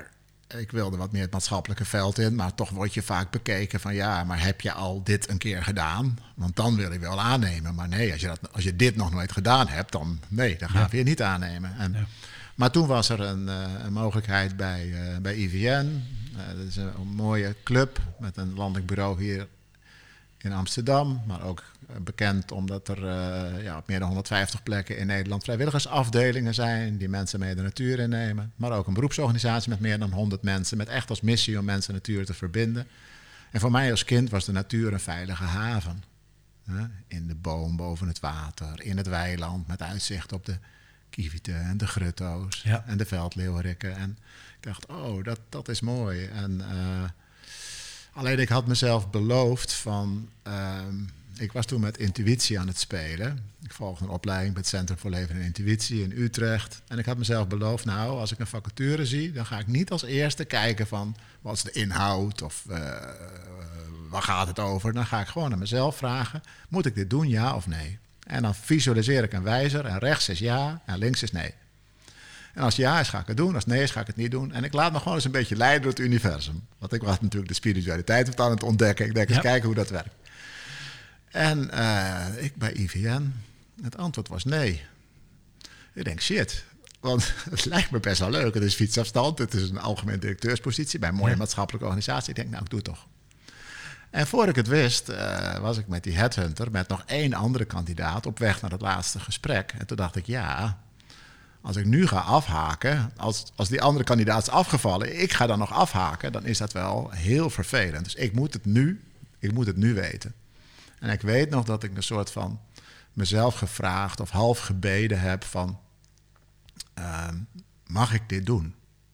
S2: ik wilde wat meer het maatschappelijke veld in, maar toch word je vaak bekeken van ja, maar heb je al dit een keer gedaan? Want dan wil ik wel aannemen. Maar nee, als je, dat, als je dit nog nooit gedaan hebt, dan nee, dan gaan ja. we je niet aannemen. En, ja. Maar toen was er een, uh, een mogelijkheid bij, uh, bij I V N. Uh, dat is een, een mooie club met een landelijk bureau hier in Amsterdam, maar ook bekend omdat er uh, ja, op meer dan honderdvijftig plekken in Nederland vrijwilligersafdelingen zijn die mensen mee de natuur innemen. Maar ook een beroepsorganisatie met meer dan honderd mensen met echt als missie om mensen en natuur te verbinden. En voor mij als kind was de natuur een veilige haven. Huh? In de boom boven het water, in het weiland met uitzicht op de kievieten en de grutto's ja. en de veldleeuwerikken. En ik dacht, oh, dat, dat is mooi. En uh, alleen ik had mezelf beloofd van... Uh, ik was toen met intuïtie aan het spelen. Ik volgde een opleiding bij het Centrum voor Leven en Intuïtie in Utrecht. En ik had mezelf beloofd, nou, als ik een vacature zie... dan ga ik niet als eerste kijken van, wat is de inhoud of uh, waar gaat het over? Dan ga ik gewoon aan mezelf vragen, moet ik dit doen, ja of nee? En dan visualiseer ik een wijzer en rechts is ja en links is nee. En als ja is, ga ik het doen. Als nee is, ga ik het niet doen. En ik laat me gewoon eens een beetje leiden door het universum. Want ik was natuurlijk de spiritualiteit aan het ontdekken. Ik denk, eens ja. kijken hoe dat werkt. En uh, ik bij I V N, het antwoord was nee. Ik denk, shit, want het lijkt me best wel leuk. Het is fietsafstand, het is een algemeen directeurspositie bij een mooie ja. maatschappelijke organisatie. Ik denk, nou, ik doe het toch. En voor ik het wist, uh, was ik met die headhunter, met nog één andere kandidaat, op weg naar het laatste gesprek. En toen dacht ik, ja, als ik nu ga afhaken, als, als die andere kandidaat is afgevallen, ik ga dan nog afhaken, dan is dat wel heel vervelend. Dus ik moet het nu, ik moet het nu weten. En ik weet nog dat ik een soort van mezelf gevraagd of half gebeden heb van, uh, mag ik dit doen?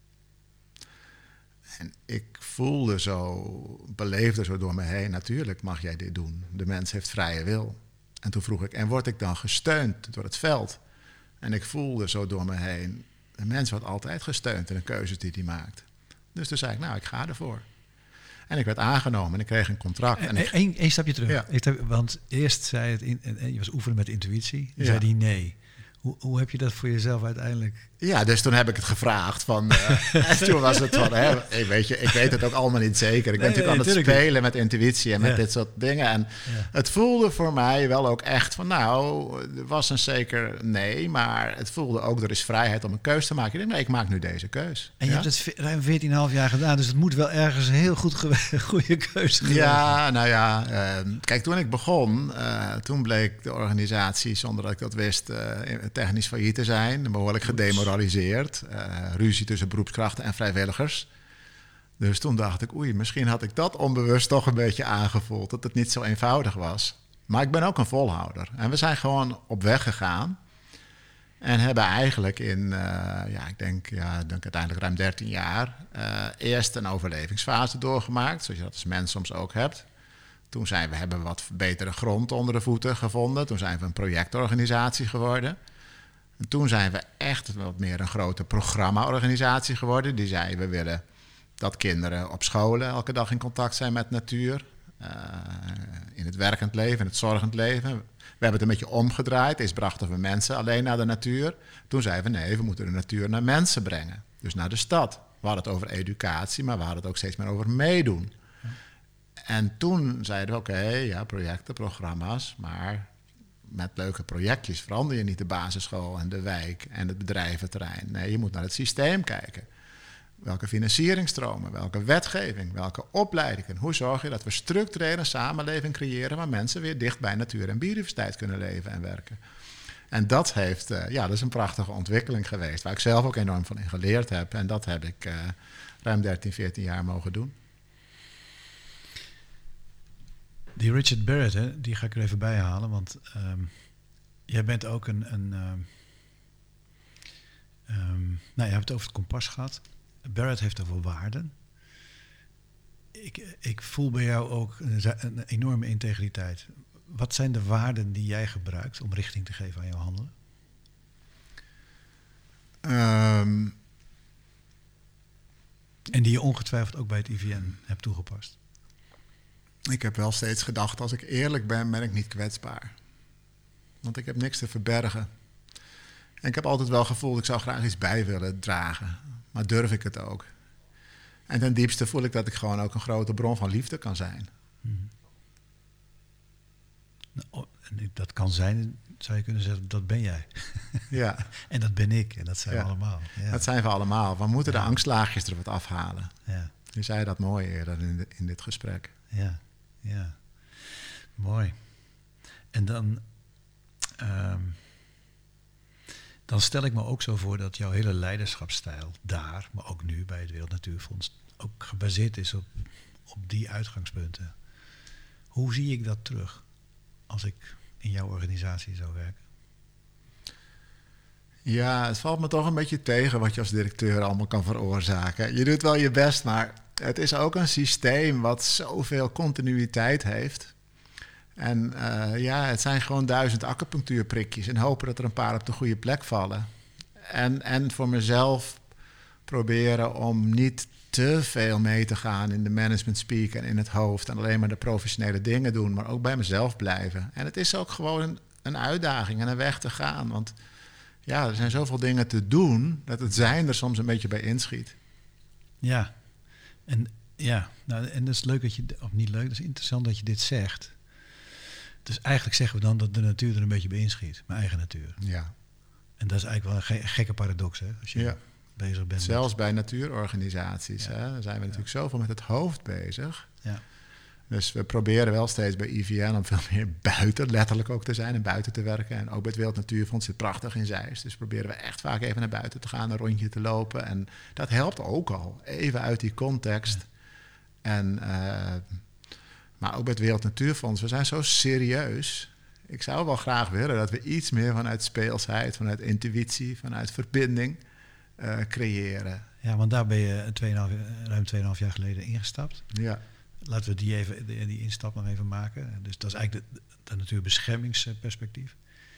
S2: En ik voelde zo, beleefde zo door me heen, natuurlijk mag jij dit doen. De mens heeft vrije wil. En toen vroeg ik, en word ik dan gesteund door het veld? En ik voelde zo door me heen, de mens wordt altijd gesteund in de keuzes die hij maakt. Dus toen zei ik, nou, ik ga ervoor. En ik werd aangenomen en ik kreeg een contract. En ik...
S1: Eén Eén stapje terug. Ja. Ik, want eerst zei het, in, je was oefenen met intuïtie. Je ja. zei die nee. Hoe, hoe heb je dat voor jezelf uiteindelijk?
S2: Ja, dus toen heb ik het gevraagd. Van, uh, en toen was het van, hè, weet je, ik weet het ook allemaal niet zeker. Ik ben nee, natuurlijk nee, aan het spelen niet. met intuïtie en met ja. dit soort dingen. En ja. het voelde voor mij wel ook echt van, nou, er was een zeker nee. Maar het voelde ook, er is vrijheid om een keus te maken. Ik denk, nee, ik maak nu deze keus.
S1: En je ja? hebt het ruim veertien komma vijf jaar gedaan. Dus het moet wel ergens een heel goed ge- goede keuze geweest.
S2: Ja, nou ja. Uh, kijk, toen ik begon, uh, toen bleek de organisatie, zonder dat ik dat wist, uh, technisch failliet te zijn. Behoorlijk gedemoraliseerd. Uh, ruzie tussen beroepskrachten en vrijwilligers. Dus toen dacht ik, oei, misschien had ik dat onbewust toch een beetje aangevoeld. Dat het niet zo eenvoudig was. Maar ik ben ook een volhouder. En we zijn gewoon op weg gegaan. En hebben eigenlijk in, uh, ja, ik denk, ja, denk uiteindelijk ruim dertien jaar... Uh, eerst een overlevingsfase doorgemaakt. Zoals je dat als mens soms ook hebt. Toen zijn we, hebben we wat betere grond onder de voeten gevonden. Toen zijn we een projectorganisatie geworden. En toen zijn we echt wat meer een grote programmaorganisatie geworden. Die zei, we willen dat kinderen op scholen elke dag in contact zijn met natuur. Uh, in het werkend leven, in het zorgend leven. We hebben het een beetje omgedraaid. Eerst brachten we mensen alleen naar de natuur. Toen zeiden we, nee, we moeten de natuur naar mensen brengen. Dus naar de stad. We hadden het over educatie, maar we hadden het ook steeds meer over meedoen. Ja. En toen zeiden we, oké, okay, ja, projecten, programma's, maar met leuke projectjes verander je niet de basisschool en de wijk en het bedrijventerrein. Nee, je moet naar het systeem kijken. Welke financieringstromen, welke wetgeving, welke opleidingen. Hoe zorg je dat we structureel een samenleving creëren waar mensen weer dicht bij natuur en biodiversiteit kunnen leven en werken. En dat heeft, uh, ja, dat is een prachtige ontwikkeling geweest, waar ik zelf ook enorm van geleerd heb. En dat heb ik uh, ruim dertien, veertien jaar mogen doen.
S1: Die Richard Barrett, hè, die ga ik er even bij halen, want um, jij bent ook een... een um, um, nou, je hebt het over het kompas gehad. Barrett heeft over waarden. Ik, ik voel bij jou ook een, een enorme integriteit. Wat zijn de waarden die jij gebruikt om richting te geven aan jouw handelen?
S2: Um,
S1: en die je ongetwijfeld ook bij het I V N hebt toegepast.
S2: Ik heb wel steeds gedacht, als ik eerlijk ben, ben ik niet kwetsbaar. Want ik heb niks te verbergen. En ik heb altijd wel gevoeld, ik zou graag iets bij willen dragen. Maar durf ik het ook? En ten diepste voel ik dat ik gewoon ook een grote bron van liefde kan zijn.
S1: Hmm. Nou, dat kan zijn, zou je kunnen zeggen, dat ben jij.
S2: Ja.
S1: En dat ben ik, en dat zijn
S2: Ja.
S1: we allemaal. Ja.
S2: Dat zijn we allemaal. We moeten
S1: Ja.
S2: de angstlaagjes er wat afhalen.
S1: Ja.
S2: Je zei dat mooi eerder in, de, in dit gesprek.
S1: Ja, ja. Mooi. En dan, um, dan stel ik me ook zo voor dat jouw hele leiderschapsstijl daar, maar ook nu bij het Wereld Natuurfonds, ook gebaseerd is op, op die uitgangspunten. Hoe zie ik dat terug als ik in jouw organisatie zou werken?
S2: Ja, het valt me toch een beetje tegen wat je als directeur allemaal kan veroorzaken. Je doet wel je best, maar het is ook een systeem wat zoveel continuïteit heeft. En uh, ja, het zijn gewoon duizend acupunctuurprikjes en hopen dat er een paar op de goede plek vallen. En, en voor mezelf proberen om niet te veel mee te gaan in de management speak en in het hoofd en alleen maar de professionele dingen doen, maar ook bij mezelf blijven. En het is ook gewoon een, een uitdaging en een weg te gaan, want ja, er zijn zoveel dingen te doen dat het zijn er soms een beetje bij inschiet.
S1: Ja, en ja, nou, en dat is leuk dat je, of niet leuk, dat is interessant dat je dit zegt. Dus eigenlijk zeggen we dan dat de natuur er een beetje bij inschiet, mijn eigen natuur.
S2: Ja.
S1: En dat is eigenlijk wel een ge- gekke paradox, hè? Als je
S2: Ja.
S1: bezig bent.
S2: Zelfs
S1: met...
S2: bij natuurorganisaties,
S1: Ja.
S2: hè, dan zijn we natuurlijk
S1: Ja.
S2: zoveel met het hoofd bezig.
S1: Ja.
S2: Dus we proberen wel steeds bij I V N om veel meer buiten, letterlijk ook te zijn en buiten te werken. En ook bij het Wereld Natuurfonds zit prachtig in Zeist. Dus proberen we echt vaak even naar buiten te gaan, een rondje te lopen. En dat helpt ook al, even uit die context.
S1: Ja.
S2: En, uh, maar ook bij het Wereld Natuurfonds, we zijn zo serieus. Ik zou wel graag willen dat we iets meer vanuit speelsheid, vanuit intuïtie, vanuit verbinding uh, creëren.
S1: Ja, want daar ben je tweeënhalf, ruim tweeënhalf jaar geleden ingestapt.
S2: Ja.
S1: Laten we die, even, die, die instap nog even maken. Dus dat is eigenlijk de, de natuurbeschermingsperspectief.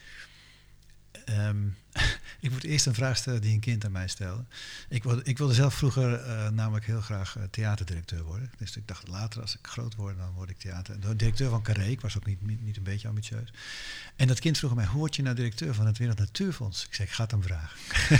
S1: Um, ik moet eerst een vraag stellen die een kind aan mij stelde. Ik wilde, ik wilde zelf vroeger uh, namelijk heel graag uh, theaterdirecteur worden. Dus ik dacht later, als ik groot word, dan word ik theater. Directeur van Carré, ik was ook niet, niet, niet een beetje ambitieus. En dat kind vroeg aan mij, hoe word je nou directeur van het Wereld Natuurfonds? Ik zei, ik ga het hem vragen.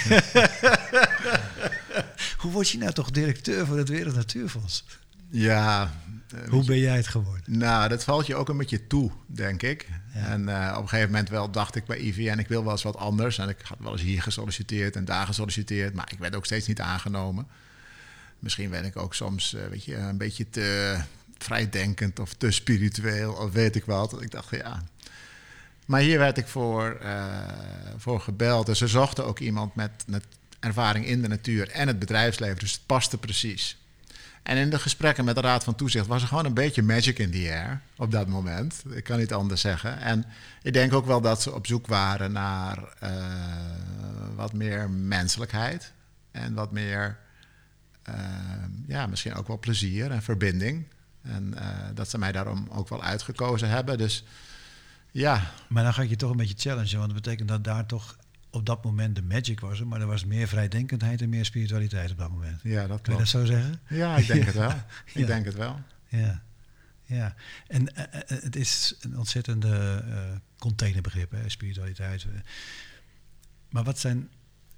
S1: Hoe word je nou toch directeur van het Wereld Natuurfonds?
S2: Ja.
S1: Uh, Hoe ben jij het geworden?
S2: Nou, dat valt je ook een beetje toe, denk ik. Ja. En uh, op een gegeven moment wel dacht ik bij I V N, ik wil wel eens wat anders. En ik had wel eens hier gesolliciteerd en daar gesolliciteerd, maar ik werd ook steeds niet aangenomen. Misschien ben ik ook soms uh, weet je, een beetje te vrijdenkend of te spiritueel of weet ik wat. Ik dacht, ja. Maar hier werd ik voor, uh, voor gebeld. En ze zochten ook iemand met, met ervaring in de natuur en het bedrijfsleven. Dus het paste precies. En in de gesprekken met de Raad van Toezicht was er gewoon een beetje magic in the air op dat moment. Ik kan niet anders zeggen. En ik denk ook wel dat ze op zoek waren naar uh, wat meer menselijkheid. En wat meer, uh, ja, misschien ook wel plezier en verbinding. En uh, dat ze mij daarom ook wel uitgekozen hebben. Dus ja.
S1: Maar dan ga ik je toch een beetje challengen. Want dat betekent dat daar toch op dat moment de magic was er, maar er was meer vrijdenkendheid en meer spiritualiteit op dat moment.
S2: Ja, dat klopt.
S1: Kun je dat zo zeggen?
S2: Ja, ik denk
S1: ja.
S2: het wel. Ik
S1: ja.
S2: denk het wel.
S1: Ja, ja. En uh, uh, het is een ontzettende uh, containerbegrip, hè, spiritualiteit. Maar wat zijn...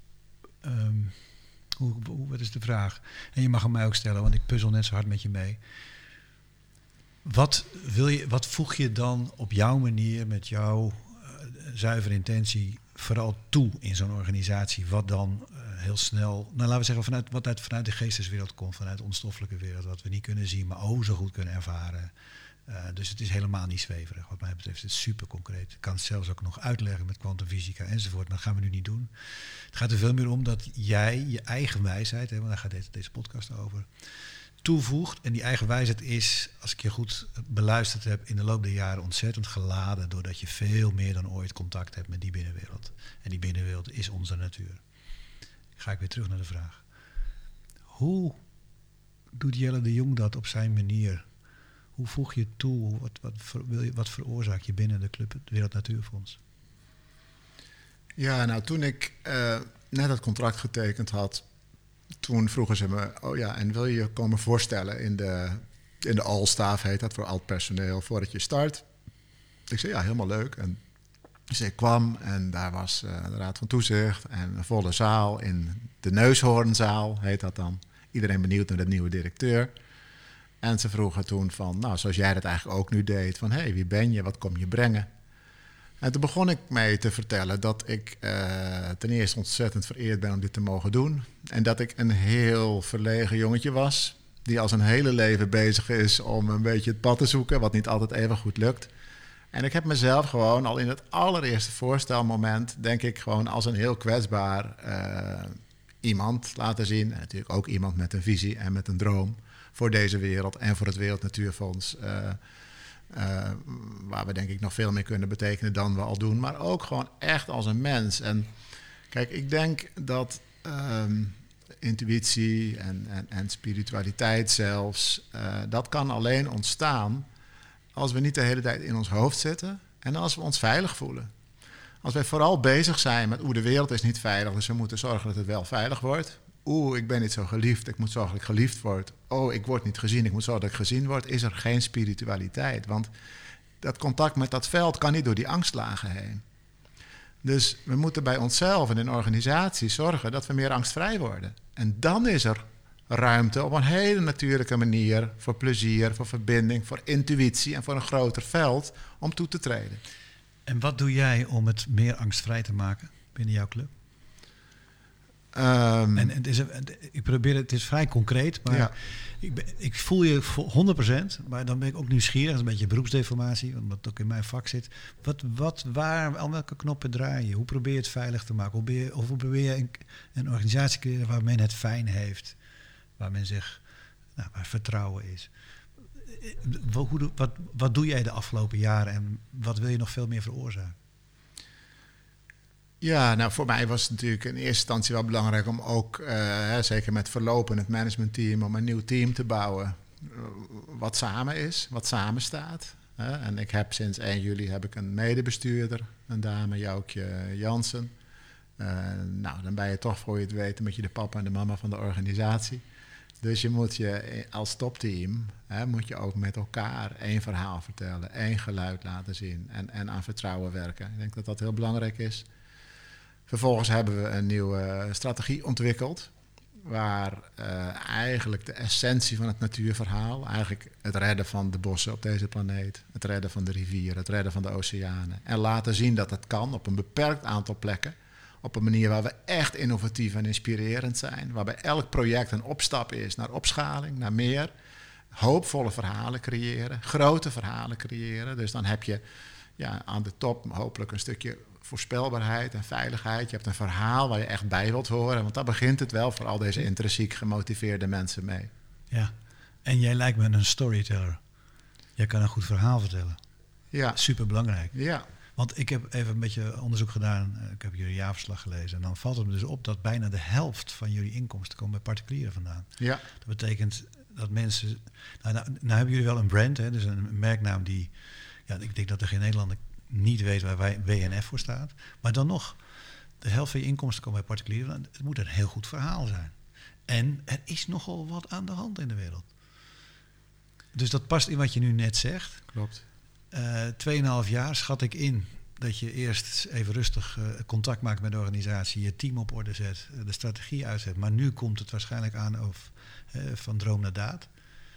S1: Um, hoe, hoe, wat is de vraag? En je mag hem mij ook stellen, want ik puzzel net zo hard met je mee. Wat, wil je, wat voeg je dan op jouw manier, met jouw uh, zuivere intentie, vooral toe in zo'n organisatie, wat dan uh, heel snel, nou laten we zeggen, vanuit, wat uit, vanuit de geesteswereld komt, vanuit de onstoffelijke wereld, wat we niet kunnen zien, maar oh zo goed kunnen ervaren. Uh, dus het is helemaal niet zweverig. Wat mij betreft het is super concreet. Ik kan het zelfs ook nog uitleggen met kwantumfysica enzovoort, maar dat gaan we nu niet doen. Het gaat er veel meer om dat jij je eigen wijsheid, hè, want daar gaat deze, deze podcast over, toevoegt. En die eigen wijsheid is, als ik je goed beluisterd heb, in de loop der jaren ontzettend geladen, doordat je veel meer dan ooit contact hebt met die binnenwereld. En die binnenwereld is onze natuur. Ga ik weer terug naar de vraag. Hoe doet Jelle de Jong dat op zijn manier? Hoe voeg je toe? Wat, wat, ver, wil je, wat veroorzaak je binnen de club, het Wereld Natuurfonds?
S2: Ja, nou toen ik uh, net het contract getekend had, toen vroegen ze me, oh ja, en wil je je komen voorstellen in de, in de all-staff, heet dat, voor al het personeel, voordat je start? Ik zei, ja, helemaal leuk. En dus ik kwam en daar was uh, de Raad van Toezicht en een volle zaal in de Neushoornzaal, heet dat dan. iedereen benieuwd naar de nieuwe directeur. En ze vroegen toen van, nou, zoals jij dat eigenlijk ook nu deed, van hé, hey, wie ben je, wat kom je brengen? En toen begon ik mee te vertellen dat ik uh, ten eerste ontzettend vereerd ben om dit te mogen doen. En dat ik een heel verlegen jongetje was, die al zijn hele leven bezig is om een beetje het pad te zoeken, wat niet altijd even goed lukt. En ik heb mezelf gewoon al in het allereerste voorstelmoment, denk ik, gewoon als een heel kwetsbaar uh, iemand laten zien. En natuurlijk ook iemand met een visie en met een droom voor deze wereld en voor het Wereld Natuurfonds. Uh, uh, waar we denk ik nog veel meer kunnen betekenen dan we al doen. Maar ook gewoon echt als een mens. En kijk, ik denk dat um, intuïtie en, en, en spiritualiteit zelfs, uh, dat kan alleen ontstaan als we niet de hele tijd in ons hoofd zitten en als we ons veilig voelen. Als wij vooral bezig zijn met, oeh, de wereld is niet veilig, dus we moeten zorgen dat het wel veilig wordt. Oeh, ik ben niet zo geliefd, ik moet zorgen dat ik geliefd word. Oh, ik word niet gezien, ik moet zorgen dat ik gezien word. Is er geen spiritualiteit? Want dat contact met dat veld kan niet door die angstlagen heen. Dus we moeten bij onszelf en in organisaties zorgen dat we meer angstvrij worden. En dan is er ruimte op een hele natuurlijke manier voor plezier, voor verbinding, voor intuïtie en voor een groter veld om toe te treden.
S1: En wat doe jij om het meer angstvrij te maken binnen jouw club?
S2: Um,
S1: en het is, ik probeer het, het is vrij concreet, maar
S2: ja.
S1: ik, ben, ik voel je honderd procent, maar dan ben ik ook nieuwsgierig. Dat is een beetje beroepsdeformatie, omdat het ook in mijn vak zit. Wat, wat, waar, aan welke knoppen draai je? Hoe probeer je het veilig te maken? Hoe probeer je, of hoe probeer je een, een organisatie te creëren waar men het fijn heeft? Waar men zich, nou, waar vertrouwen is. Wat, hoe, wat, wat doe jij de afgelopen jaren en wat wil je nog veel meer veroorzaken?
S2: Ja, nou voor mij was het natuurlijk in eerste instantie wel belangrijk om ook, uh, hè, zeker met verlopen het managementteam, om een nieuw team te bouwen. Uh, wat samen is, wat samen staat. Hè. En ik heb sinds één juli heb ik een medebestuurder, een dame, Joukje Jansen. Uh, nou, dan ben je toch, voor je het weet, met je de papa en de mama van de organisatie. Dus je moet je als topteam, hè, moet je ook met elkaar één verhaal vertellen, één geluid laten zien en, en aan vertrouwen werken. Ik denk dat dat heel belangrijk is. Vervolgens hebben we een nieuwe strategie ontwikkeld, waar uh, eigenlijk de essentie van het natuurverhaal, eigenlijk het redden van de bossen op deze planeet, het redden van de rivieren, het redden van de oceanen, en laten zien dat het kan op een beperkt aantal plekken, op een manier waar we echt innovatief en inspirerend zijn, waarbij elk project een opstap is naar opschaling, naar meer, hoopvolle verhalen creëren, grote verhalen creëren. Dus dan heb je ja, aan de top hopelijk een stukje voorspelbaarheid en veiligheid. Je hebt een verhaal waar je echt bij wilt horen, want daar begint het wel voor al deze intrinsiek gemotiveerde mensen mee.
S1: Ja, en jij lijkt me een storyteller. Jij kan een goed verhaal vertellen.
S2: Ja.
S1: Superbelangrijk.
S2: Ja.
S1: Want ik heb even een beetje onderzoek gedaan. Ik heb jullie jaarverslag gelezen. En dan valt het me dus op dat bijna de helft van jullie inkomsten komen bij particulieren vandaan.
S2: Ja.
S1: Dat betekent dat mensen... Nou, nou, nou hebben jullie wel een brand, hè? Dus een merknaam die... Ja, ik denk dat er geen Nederlander niet weet waar wij W N F voor staat. Maar dan nog, de helft van je inkomsten komen bij particulieren vandaan. Het moet een heel goed verhaal zijn. En er is nogal wat aan de hand in de wereld. Dus dat past in wat je nu net zegt.
S2: Klopt.
S1: Uh, tweeënhalf jaar schat ik in dat je eerst even rustig uh, contact maakt met de organisatie, je team op orde zet, uh, de strategie uitzet. Maar nu komt het waarschijnlijk aan of, uh, van droom naar daad.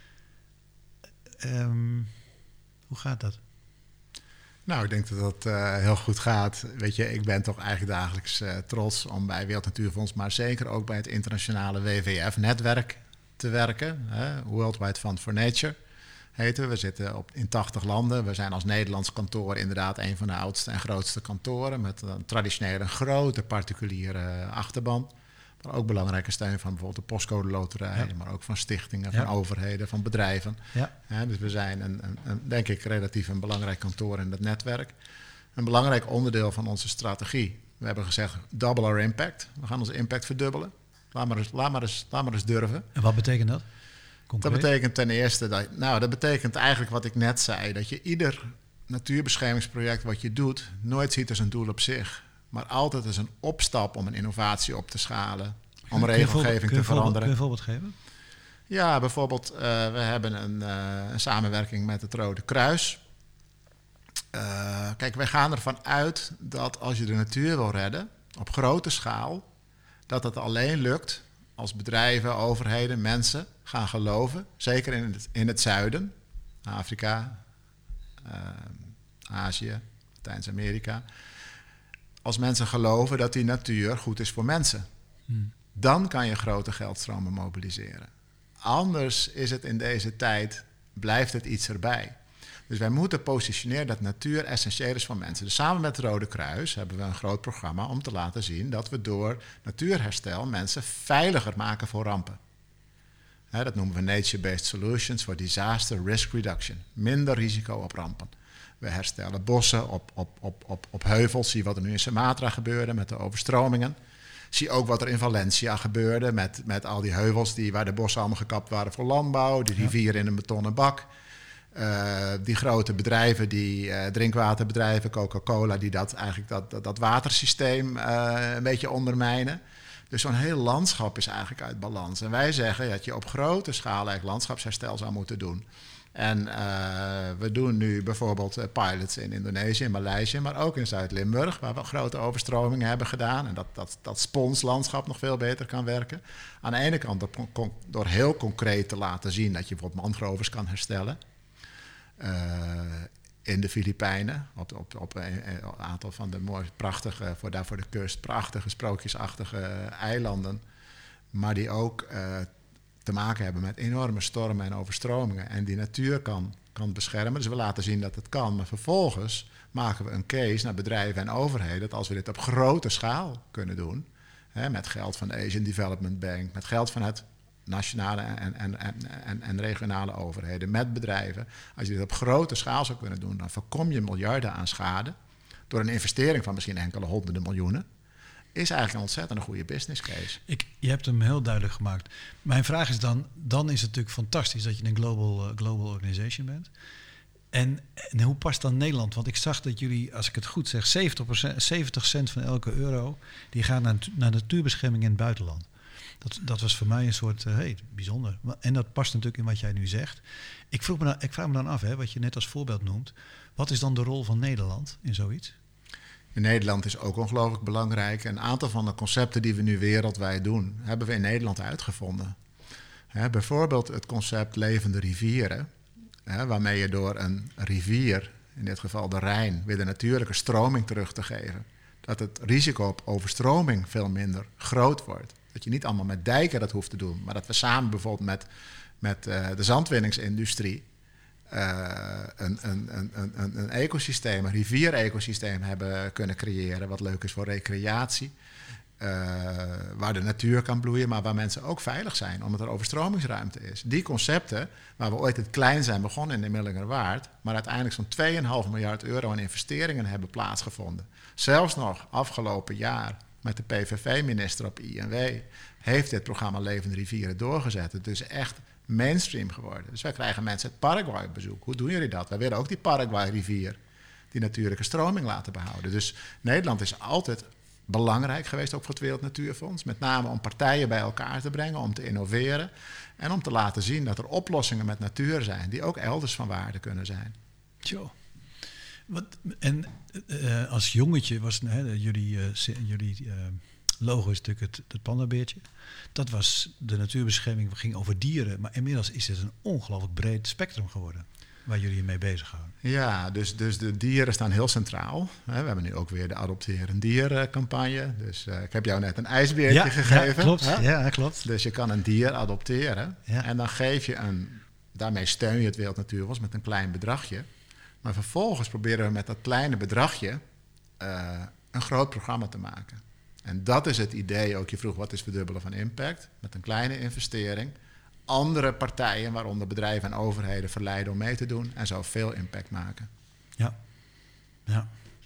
S1: Um, hoe gaat dat?
S2: Nou, ik denk dat dat uh, heel goed gaat. Weet je, ik ben toch eigenlijk dagelijks uh, trots om bij Wereld Natuurfonds, maar zeker ook bij het internationale W V F-netwerk te werken. Hè? World Wide Fund for Nature heten we. We zitten op, in tachtig landen. We zijn als Nederlands kantoor inderdaad een van de oudste en grootste kantoren, met een traditioneel een grote particuliere achterban. Maar ook belangrijke steun van bijvoorbeeld de postcode loterij, ja. Maar ook van stichtingen, van ja. overheden, van bedrijven. Ja. Ja, dus we zijn, een, een, een, denk ik, relatief een belangrijk kantoor in het netwerk. Een belangrijk onderdeel van onze strategie. We hebben gezegd, double our impact. We gaan onze impact verdubbelen. Laat maar eens, laat maar eens, laat maar eens durven.
S1: En wat betekent dat? Concreet?
S2: Dat betekent ten eerste, dat, nou, dat betekent eigenlijk wat ik net zei, dat je ieder natuurbeschermingsproject wat je doet, nooit ziet als een doel op zich, maar altijd als een opstap om een innovatie op te schalen, om regelgeving te veranderen.
S1: Kun je een voorbeeld geven?
S2: Ja, bijvoorbeeld, uh, we hebben een, uh, een samenwerking met het Rode Kruis. Uh, kijk, wij gaan ervan uit dat als je de natuur wil redden, op grote schaal, dat het alleen lukt als bedrijven, overheden, mensen gaan geloven, zeker in het, in het zuiden, Afrika, uh, Azië, Latijns-Amerika, als mensen geloven dat die natuur goed is voor mensen, hmm. dan kan je grote geldstromen mobiliseren. Anders is het in deze tijd, blijft het iets erbij. Dus wij moeten positioneren dat natuur essentieel is voor mensen. Dus samen met het Rode Kruis hebben we een groot programma om te laten zien dat we door natuurherstel mensen veiliger maken voor rampen. He, dat noemen we Nature-Based Solutions for Disaster Risk Reduction. Minder risico op rampen. We herstellen bossen op, op, op, op, op heuvels. Zie wat er nu in Sumatra gebeurde met de overstromingen. Zie ook wat er in Valencia gebeurde met, met al die heuvels die, waar de bossen allemaal gekapt waren voor landbouw. Die rivier in een betonnen bak. Uh, die grote bedrijven, die uh, drinkwaterbedrijven, Coca-Cola, die dat eigenlijk dat, dat, dat watersysteem uh, een beetje ondermijnen. Dus zo'n heel landschap is eigenlijk uit balans. En wij zeggen dat je op grote schaal eigenlijk landschapsherstel zou moeten doen. En uh, we doen nu bijvoorbeeld uh, pilots in Indonesië, in Maleisië, maar ook in Zuid-Limburg, waar we grote overstromingen hebben gedaan. En dat, dat, dat sponslandschap nog veel beter kan werken. Aan de ene kant door, door heel concreet te laten zien dat je bijvoorbeeld mangrovers kan herstellen. Uh, in de Filipijnen, op, op, op een, een aantal van de mooie, prachtige, voor daar voor de kust, prachtige, sprookjesachtige eilanden. Maar die ook uh, te maken hebben met enorme stormen en overstromingen. En die natuur kan, kan beschermen. Dus we laten zien dat het kan. Maar vervolgens maken we een case naar bedrijven en overheden dat als we dit op grote schaal kunnen doen, hè, met geld van de Asian Development Bank, met geld van het nationale en, en, en, en, en regionale overheden, met bedrijven. Als je dit op grote schaal zou kunnen doen, dan voorkom je miljarden aan schade door een investering van misschien enkele honderden miljoenen. Is eigenlijk een ontzettend goede business case.
S1: Ik, je hebt hem heel duidelijk gemaakt. Mijn vraag is dan, dan is het natuurlijk fantastisch dat je een global, uh, global organization bent. En, en hoe past dan Nederland? Want ik zag dat jullie, als ik het goed zeg, zeventig cent van elke euro, die gaat naar, naar natuurbescherming in het buitenland. Dat, dat was voor mij een soort, uh, hey, bijzonder. En dat past natuurlijk in wat jij nu zegt. Ik, vroeg me dan, ik vraag me dan af, hè, wat je net als voorbeeld noemt. Wat is dan de rol van Nederland in zoiets?
S2: In Nederland is ook ongelooflijk belangrijk. Een aantal van de concepten die we nu wereldwijd doen, hebben we in Nederland uitgevonden. Hè, bijvoorbeeld het concept levende rivieren. Hè, waarmee je door een rivier, in dit geval de Rijn, weer de natuurlijke stroming terug te geven. Dat het risico op overstroming veel minder groot wordt. Dat je niet allemaal met dijken dat hoeft te doen. Maar dat we samen bijvoorbeeld met, met uh, de zandwinningsindustrie Uh, een, een, een, een, een ecosysteem, een rivier-ecosysteem hebben kunnen creëren. Wat leuk is voor recreatie. Uh, waar de natuur kan bloeien, maar waar mensen ook veilig zijn. Omdat er overstromingsruimte is. Die concepten, waar we ooit het klein zijn begonnen in de Millingerwaard. Maar uiteindelijk zo'n twee komma vijf miljard euro in investeringen hebben plaatsgevonden. Zelfs nog afgelopen jaar met de P V V-minister op I N W heeft dit programma Levende Rivieren doorgezet. Het is echt mainstream geworden. Dus wij krijgen mensen uit Paraguay op bezoek. Hoe doen jullie dat? Wij willen ook die Paraguay-rivier, die natuurlijke stroming laten behouden. Dus Nederland is altijd belangrijk geweest, ook voor het Wereld Natuurfonds. Met name om partijen bij elkaar te brengen, om te innoveren. En om te laten zien dat er oplossingen met natuur zijn, die ook elders van waarde kunnen zijn.
S1: Zo. Wat, en uh, als jongetje was hè, jullie, uh, jullie uh, logo is natuurlijk het, het pandabeertje. Dat was de natuurbescherming, ging over dieren. Maar inmiddels is het een ongelooflijk breed spectrum geworden waar jullie je mee bezighouden.
S2: Ja, dus, dus de dieren staan heel centraal. We hebben nu ook weer de Adopteer een Dier campagne. Dus uh, ik heb jou net een ijsbeertje
S1: ja,
S2: gegeven.
S1: Ja, klopt.
S2: Hè?
S1: Ja, klopt.
S2: Dus je kan een dier adopteren.
S1: Ja.
S2: En dan geef je een... Daarmee steun je het Wereld Natuurfonds met een klein bedragje. Maar vervolgens proberen we met dat kleine bedragje uh, een groot programma te maken. En dat is het idee, ook je vroeg wat is verdubbelen van impact. Met een kleine investering andere partijen, waaronder bedrijven en overheden, verleiden om mee te doen en zo veel impact maken.
S1: Ja, ja.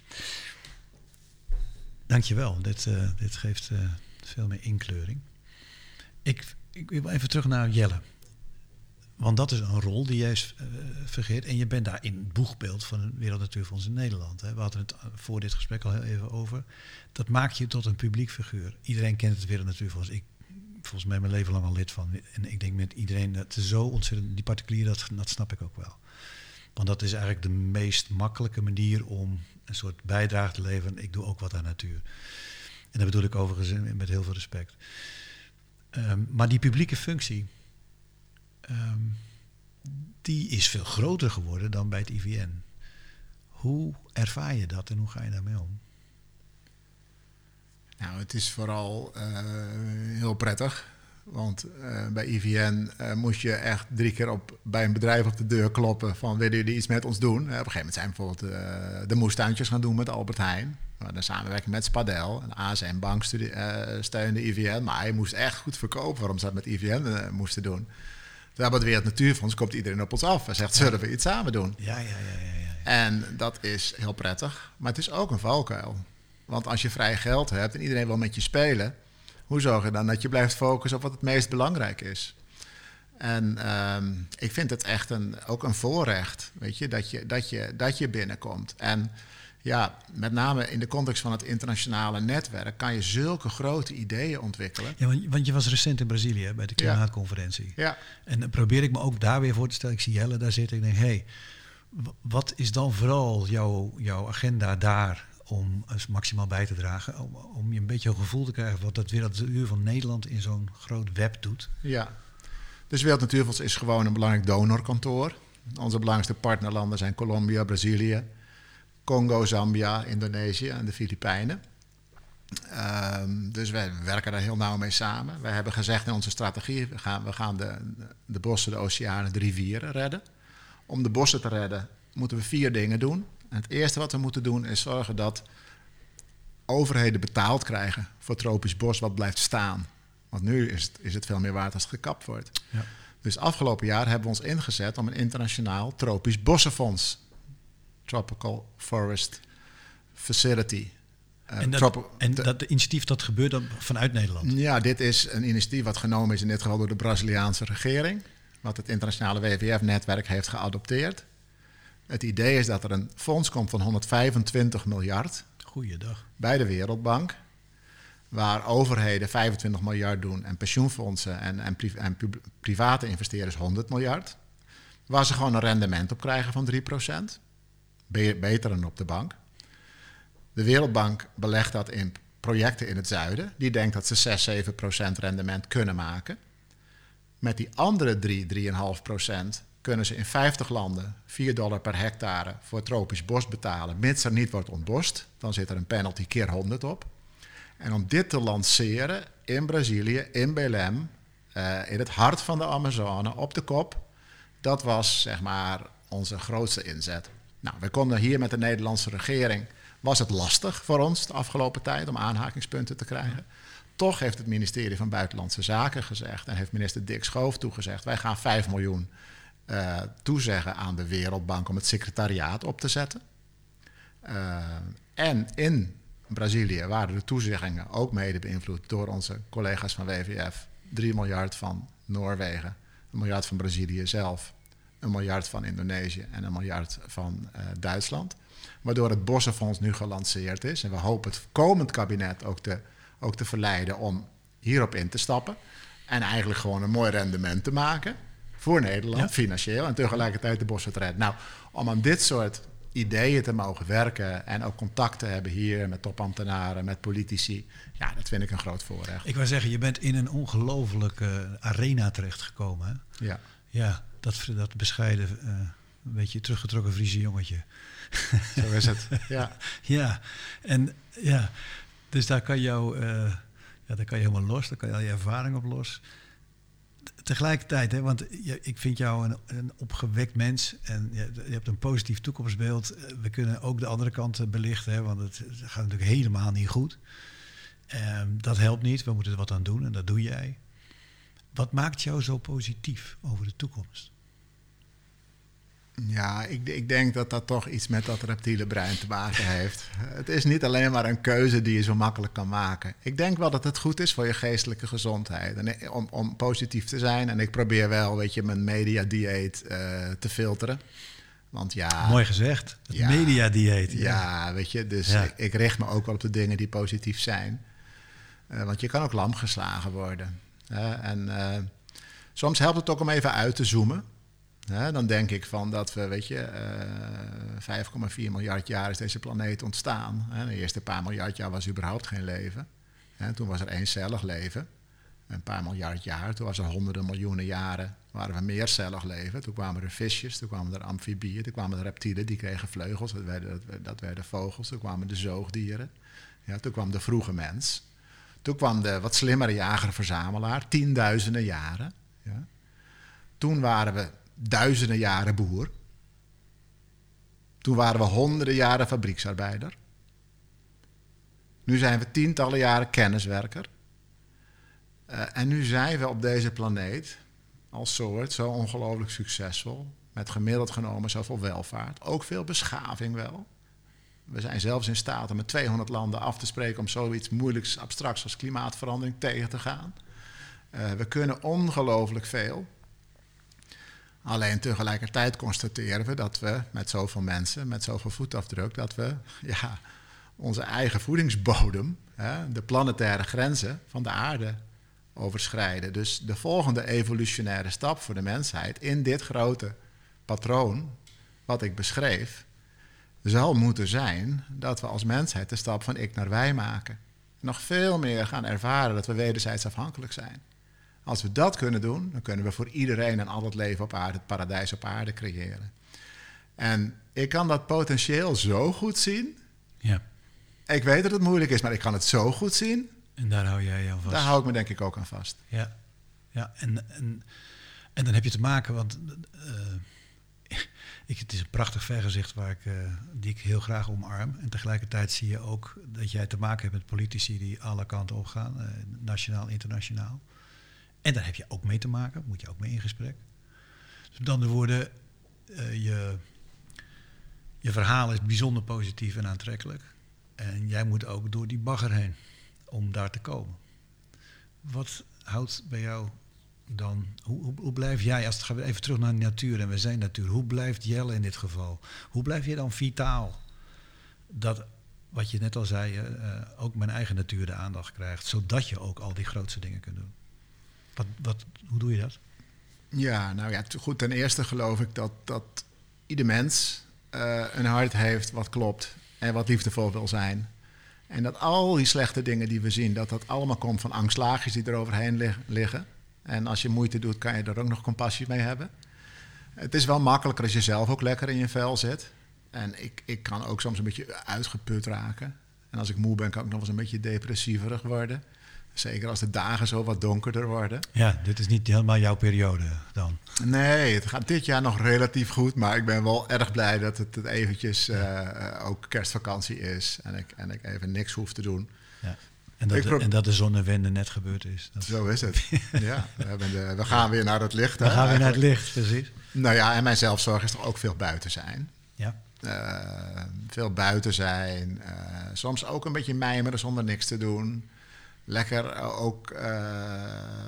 S1: Dankjewel. Dit, uh, dit geeft uh, veel meer inkleuring. Ik, ik wil even terug naar Jelle. Want dat is een rol die jij uh, vergeet. En je bent daar in het boegbeeld van het Wereld Natuurfonds in Nederland. Hè. We hadden het voor dit gesprek al heel even over. Dat maakt je tot een publiek figuur. Iedereen kent het Wereld Natuurfonds. Ik volgens mij mijn leven lang al lid van. En ik denk met iedereen, dat is zo ontzettend, die particulier, dat, dat snap ik ook wel. Want dat is eigenlijk de meest makkelijke manier om een soort bijdrage te leveren. Ik doe ook wat aan natuur. En dat bedoel ik overigens met heel veel respect. Um, maar die publieke functie, um, die is veel groter geworden dan bij het I V N. Hoe ervaar je dat en hoe ga je daarmee om?
S2: Nou, het is vooral uh, heel prettig. Want uh, bij I V N uh, moest je echt drie keer op, bij een bedrijf op de deur kloppen van willen jullie iets met ons doen? Uh, op een gegeven moment zijn we bijvoorbeeld uh, de moestuintjes gaan doen met Albert Heijn. We hadden samenwerking met Spadel. En A S M Bank studi- uh, steunde I V N. Maar hij moest echt goed verkopen waarom ze dat met I V N uh, moesten doen. Terwijl bij het Wereld Natuurfonds komt iedereen op ons af en zegt zullen we iets samen doen?
S1: Ja, ja, ja, ja, ja.
S2: En dat is heel prettig. Maar het is ook een valkuil. Want als je vrij geld hebt en iedereen wil met je spelen, hoe zorg je dan dat je blijft focussen op wat het meest belangrijk is? En um, ik vind het echt een, ook een voorrecht, weet je, dat je, dat je, dat je binnenkomt. En ja, met name in de context van het internationale netwerk kan je zulke grote ideeën ontwikkelen.
S1: Ja, want, want je was recent in Brazilië bij de klimaatconferentie.
S2: Ja.
S1: En dan probeer ik me ook daar weer voor te stellen. Ik zie Jelle daar zitten. Ik denk, hé, hey, wat is dan vooral jouw, jouw agenda daar om eens maximaal bij te dragen? Om, om je een beetje een gevoel te krijgen wat dat Werelduur van Nederland in zo'n groot web doet.
S2: Ja, dus Wereld Natuurfonds is gewoon een belangrijk donorkantoor. Onze belangrijkste partnerlanden zijn Colombia, Brazilië, Congo, Zambia, Indonesië en de Filipijnen. Um, dus wij werken daar heel nauw mee samen. Wij hebben gezegd in onze strategie, we gaan, we gaan de, de bossen, de oceanen, de rivieren redden. Om de bossen te redden moeten we vier dingen doen. En het eerste wat we moeten doen is zorgen dat overheden betaald krijgen voor tropisch bos wat blijft staan. Want nu is het, is het veel meer waard als het gekapt wordt. Ja. Dus afgelopen jaar hebben we ons ingezet om een internationaal tropisch bossenfonds, Tropical Forest Facility. Uh,
S1: en dat, tropi- en dat initiatief dat gebeurt dan vanuit Nederland?
S2: Ja, dit is een initiatief wat genomen is in dit geval door de Braziliaanse regering, wat het internationale W W F-netwerk heeft geadopteerd. Het idee is dat er een fonds komt van honderdvijfentwintig miljard.
S1: Goeiedag.
S2: Bij de Wereldbank, waar overheden vijfentwintig miljard doen en pensioenfondsen en, en, pri- en pu- private investeerders honderd miljard. Waar ze gewoon een rendement op krijgen van drie procent. Be- beter dan op de bank. De Wereldbank belegt dat in projecten in het zuiden. Die denkt dat ze zes, zeven procent rendement kunnen maken. Met die andere drie, drie komma vijf procent kunnen ze in vijftig landen vier dollar per hectare voor tropisch bos betalen, mits er niet wordt ontbost. Dan zit er een penalty keer honderd op. En om dit te lanceren in Brazilië, in Belém, uh, in het hart van de Amazone, op de kop, dat was zeg maar onze grootste inzet. Nou, we konden hier met de Nederlandse regering, was het lastig voor ons de afgelopen tijd om aanhakingspunten te krijgen. Toch heeft het ministerie van Buitenlandse Zaken gezegd en heeft minister Dick Schoof toegezegd, wij gaan vijf miljoen uh, toezeggen aan de Wereldbank om het secretariaat op te zetten. Uh, en in Brazilië waren de toezeggingen ook mede beïnvloed door onze collega's van W V F. drie miljard van Noorwegen, een miljard van Brazilië zelf, een miljard van Indonesië en een miljard van uh, Duitsland. Waardoor het Bossenfonds nu gelanceerd is. En we hopen het komend kabinet ook te, ook te verleiden om hierop in te stappen. En eigenlijk gewoon een mooi rendement te maken voor Nederland, ja. Financieel. En tegelijkertijd de bossen te redden. Nou, om aan dit soort ideeën te mogen werken en ook contact te hebben hier met topambtenaren, met politici. Ja, dat vind ik een groot voorrecht.
S1: Ik wou zeggen, je bent in een ongelofelijke arena terechtgekomen. Hè?
S2: Ja.
S1: Ja, dat, dat bescheiden, uh, een beetje teruggetrokken Friese jongetje.
S2: Zo is het, ja.
S1: Ja, en ja, dus daar kan, jou, uh, ja, daar kan je helemaal los, daar kan je al je ervaring op los. Tegelijkertijd, hè, want je, ik vind jou een, een opgewekt mens en je, je hebt een positief toekomstbeeld. We kunnen ook de andere kant belichten, hè, want het, het gaat natuurlijk helemaal niet goed. Um, dat helpt niet, we moeten er wat aan doen en dat doe jij. Wat maakt jou zo positief over de toekomst?
S2: Ja, ik, ik denk dat dat toch iets met dat reptiele brein te maken heeft. Het is niet alleen maar een keuze die je zo makkelijk kan maken. Ik denk wel dat het goed is voor je geestelijke gezondheid. En om, om positief te zijn. En ik probeer wel, weet je, mijn media-dieet uh, te filteren. Want ja...
S1: Mooi gezegd, het ja, media-dieet. Ja.
S2: ja, weet je, dus ja. ik, ik richt me ook wel op de dingen die positief zijn. Uh, want je kan ook lam geslagen worden. Uh, en uh, soms helpt het ook om even uit te zoomen. Ja, dan denk ik van dat we, weet je, uh, vijf komma vier miljard jaar is deze planeet ontstaan. Hè. De eerste paar miljard jaar was überhaupt geen leven. Hè. Toen was er eencellig leven. een paar miljard jaar. Toen was er honderden miljoenen jaren, waren we meercellig leven. Toen kwamen er visjes, toen kwamen er amfibieën, toen kwamen er reptielen, die kregen vleugels, dat werden, dat werden vogels. Toen kwamen de zoogdieren, ja, toen kwam de vroege mens. Toen kwam de wat slimmere jager-verzamelaar, tienduizenden jaren. Ja. Toen waren we duizenden jaren boer. Toen waren we honderden jaren fabrieksarbeider. Nu zijn we tientallen jaren kenniswerker. Uh, en nu zijn we op deze planeet als soort zo ongelooflijk succesvol. Met gemiddeld genomen zoveel welvaart. Ook veel beschaving wel. We zijn zelfs in staat om met tweehonderd landen af te spreken om zoiets moeilijks, abstracts als klimaatverandering tegen te gaan. Uh, we kunnen ongelooflijk veel. Alleen tegelijkertijd constateren we dat we met zoveel mensen, met zoveel voetafdruk, dat we ja, onze eigen voedingsbodem, hè, de planetaire grenzen van de aarde overschrijden. Dus de volgende evolutionaire stap voor de mensheid in dit grote patroon, wat ik beschreef, zal moeten zijn dat we als mensheid de stap van ik naar wij maken. Nog veel meer gaan ervaren dat we wederzijds afhankelijk zijn. Als we dat kunnen doen, dan kunnen we voor iedereen en al het leven op aarde, het paradijs op aarde creëren. En ik kan dat potentieel zo goed zien.
S1: Ja.
S2: Ik weet dat het moeilijk is, maar ik kan het zo goed zien.
S1: En daar hou jij je aan vast.
S2: Daar hou ik me denk ik ook aan vast.
S1: Ja, ja en, en, en dan heb je te maken, want uh, ik, het is een prachtig vergezicht waar ik, uh, die ik heel graag omarm. En tegelijkertijd zie je ook dat jij te maken hebt met politici die alle kanten op gaan, uh, nationaal, internationaal. En daar heb je ook mee te maken, moet je ook mee in gesprek. Dus met andere woorden, uh, je, je verhaal is bijzonder positief en aantrekkelijk. En jij moet ook door die bagger heen om daar te komen. Wat houdt bij jou dan, hoe, hoe, hoe blijf jij, als het gaat even terug naar de natuur en we zijn natuur, hoe blijft Jelle in dit geval? Hoe blijf je dan vitaal? Dat, wat je net al zei, uh, ook mijn eigen natuur de aandacht krijgt, zodat je ook al die grootste dingen kunt doen. Wat, wat, hoe doe je dat?
S2: Ja, nou ja, goed, ten eerste geloof ik dat, dat ieder mens uh, een hart heeft wat klopt en wat liefdevol wil zijn. En dat al die slechte dingen die we zien, dat dat allemaal komt van angstlaagjes die er overheen lig, liggen. En als je moeite doet, kan je er ook nog compassie mee hebben. Het is wel makkelijker als je zelf ook lekker in je vel zit. En ik, ik kan ook soms een beetje uitgeput raken. En als ik moe ben, kan ik nog eens een beetje depressieverig worden. Zeker als de dagen zo wat donkerder worden.
S1: Ja, dit is niet helemaal jouw periode dan.
S2: Nee, het gaat dit jaar nog relatief goed. Maar ik ben wel erg blij dat het, het eventjes uh, ook kerstvakantie is. En ik, en ik even niks hoef te doen.
S1: Ja. En, dat de, en dat de zonnewende net gebeurd is. Dat
S2: zo is het. Ja, we, hebben de, we gaan weer naar het licht.
S1: We
S2: hè,
S1: gaan weer
S2: eigenlijk.
S1: naar het licht, precies.
S2: Nou ja, en mijn zelfzorg is toch ook veel buiten zijn.
S1: Ja.
S2: Uh, veel buiten zijn. Uh, soms ook een beetje mijmeren zonder niks te doen. Lekker ook uh,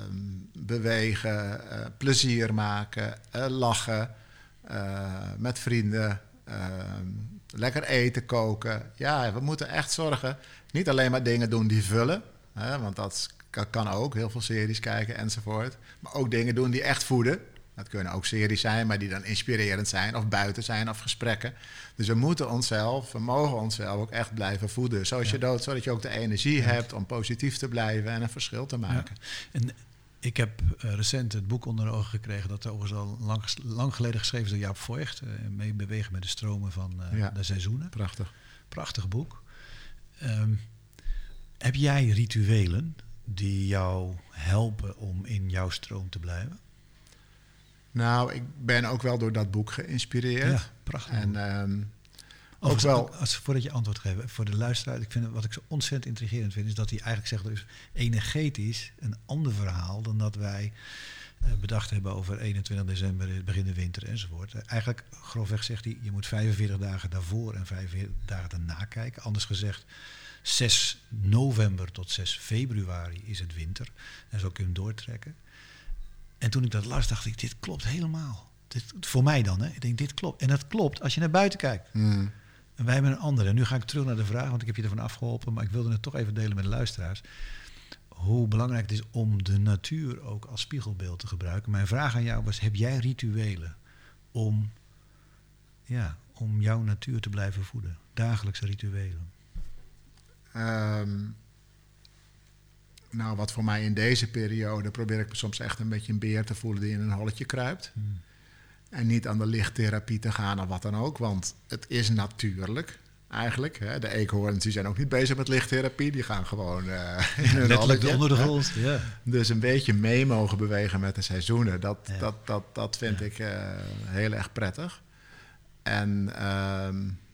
S2: bewegen, uh, plezier maken, uh, lachen, uh, met vrienden, uh, lekker eten, koken. Ja, we moeten echt zorgen, niet alleen maar dingen doen die vullen, hè, want dat kan ook, heel veel series kijken enzovoort. Maar ook dingen doen die echt voeden. Dat kunnen ook series zijn, maar die dan inspirerend zijn of buiten zijn of gesprekken. Dus we moeten onszelf, we mogen onszelf ook echt blijven voeden. Zoals ja. je dood, zodat je ook de energie ja. hebt om positief te blijven en een verschil te maken.
S1: Ja. En ik heb uh, recent het boek onder de ogen gekregen, dat overigens al lang, lang geleden geschreven is door Jaap Voigt. Uh, mee bewegen met de stromen van uh, ja. de seizoenen.
S2: Prachtig.
S1: Prachtig boek. Um, heb jij rituelen die jou helpen om in jouw stroom te blijven?
S2: Nou, ik ben ook wel door dat boek geïnspireerd.
S1: Ja, prachtig.
S2: En um,
S1: ook
S2: als, wel...
S1: als, voordat je antwoord geeft, voor de luisteraar, ik vind wat ik zo ontzettend intrigerend vind, is dat hij eigenlijk zegt, er is energetisch een ander verhaal dan dat wij uh, bedacht hebben over eenentwintig december, begin de winter enzovoort. Uh, eigenlijk, grofweg zegt hij, je moet vijfenveertig dagen daarvoor en vijfenveertig dagen daarna kijken. Anders gezegd, zes november tot zes februari is het winter. En zo kun je hem doortrekken. En toen ik dat las, dacht ik, dit klopt helemaal. Dit, voor mij dan, hè. Ik denk, dit klopt. En dat klopt als je naar buiten kijkt.
S2: Mm.
S1: En wij hebben een andere. En nu ga ik terug naar de vraag, want ik heb je ervan afgeholpen, maar ik wilde het toch even delen met de luisteraars. Hoe belangrijk het is om de natuur ook als spiegelbeeld te gebruiken. Mijn vraag aan jou was, heb jij rituelen om, ja, om jouw natuur te blijven voeden? Dagelijkse rituelen.
S2: Um, nou, wat voor mij in deze periode... probeer ik soms echt een beetje een beer te voelen die in een holletje kruipt. Hmm. En niet aan de lichttherapie te gaan of wat dan ook. Want het is natuurlijk eigenlijk. Hè, de eekhoorns die zijn ook niet bezig met lichttherapie. Die gaan gewoon uh, in hun holletje.
S1: Onder de grond, ja.
S2: Dus een beetje mee mogen bewegen met de seizoenen. Dat,
S1: ja.
S2: dat, dat, dat vind ja. ik uh, heel erg prettig. En uh,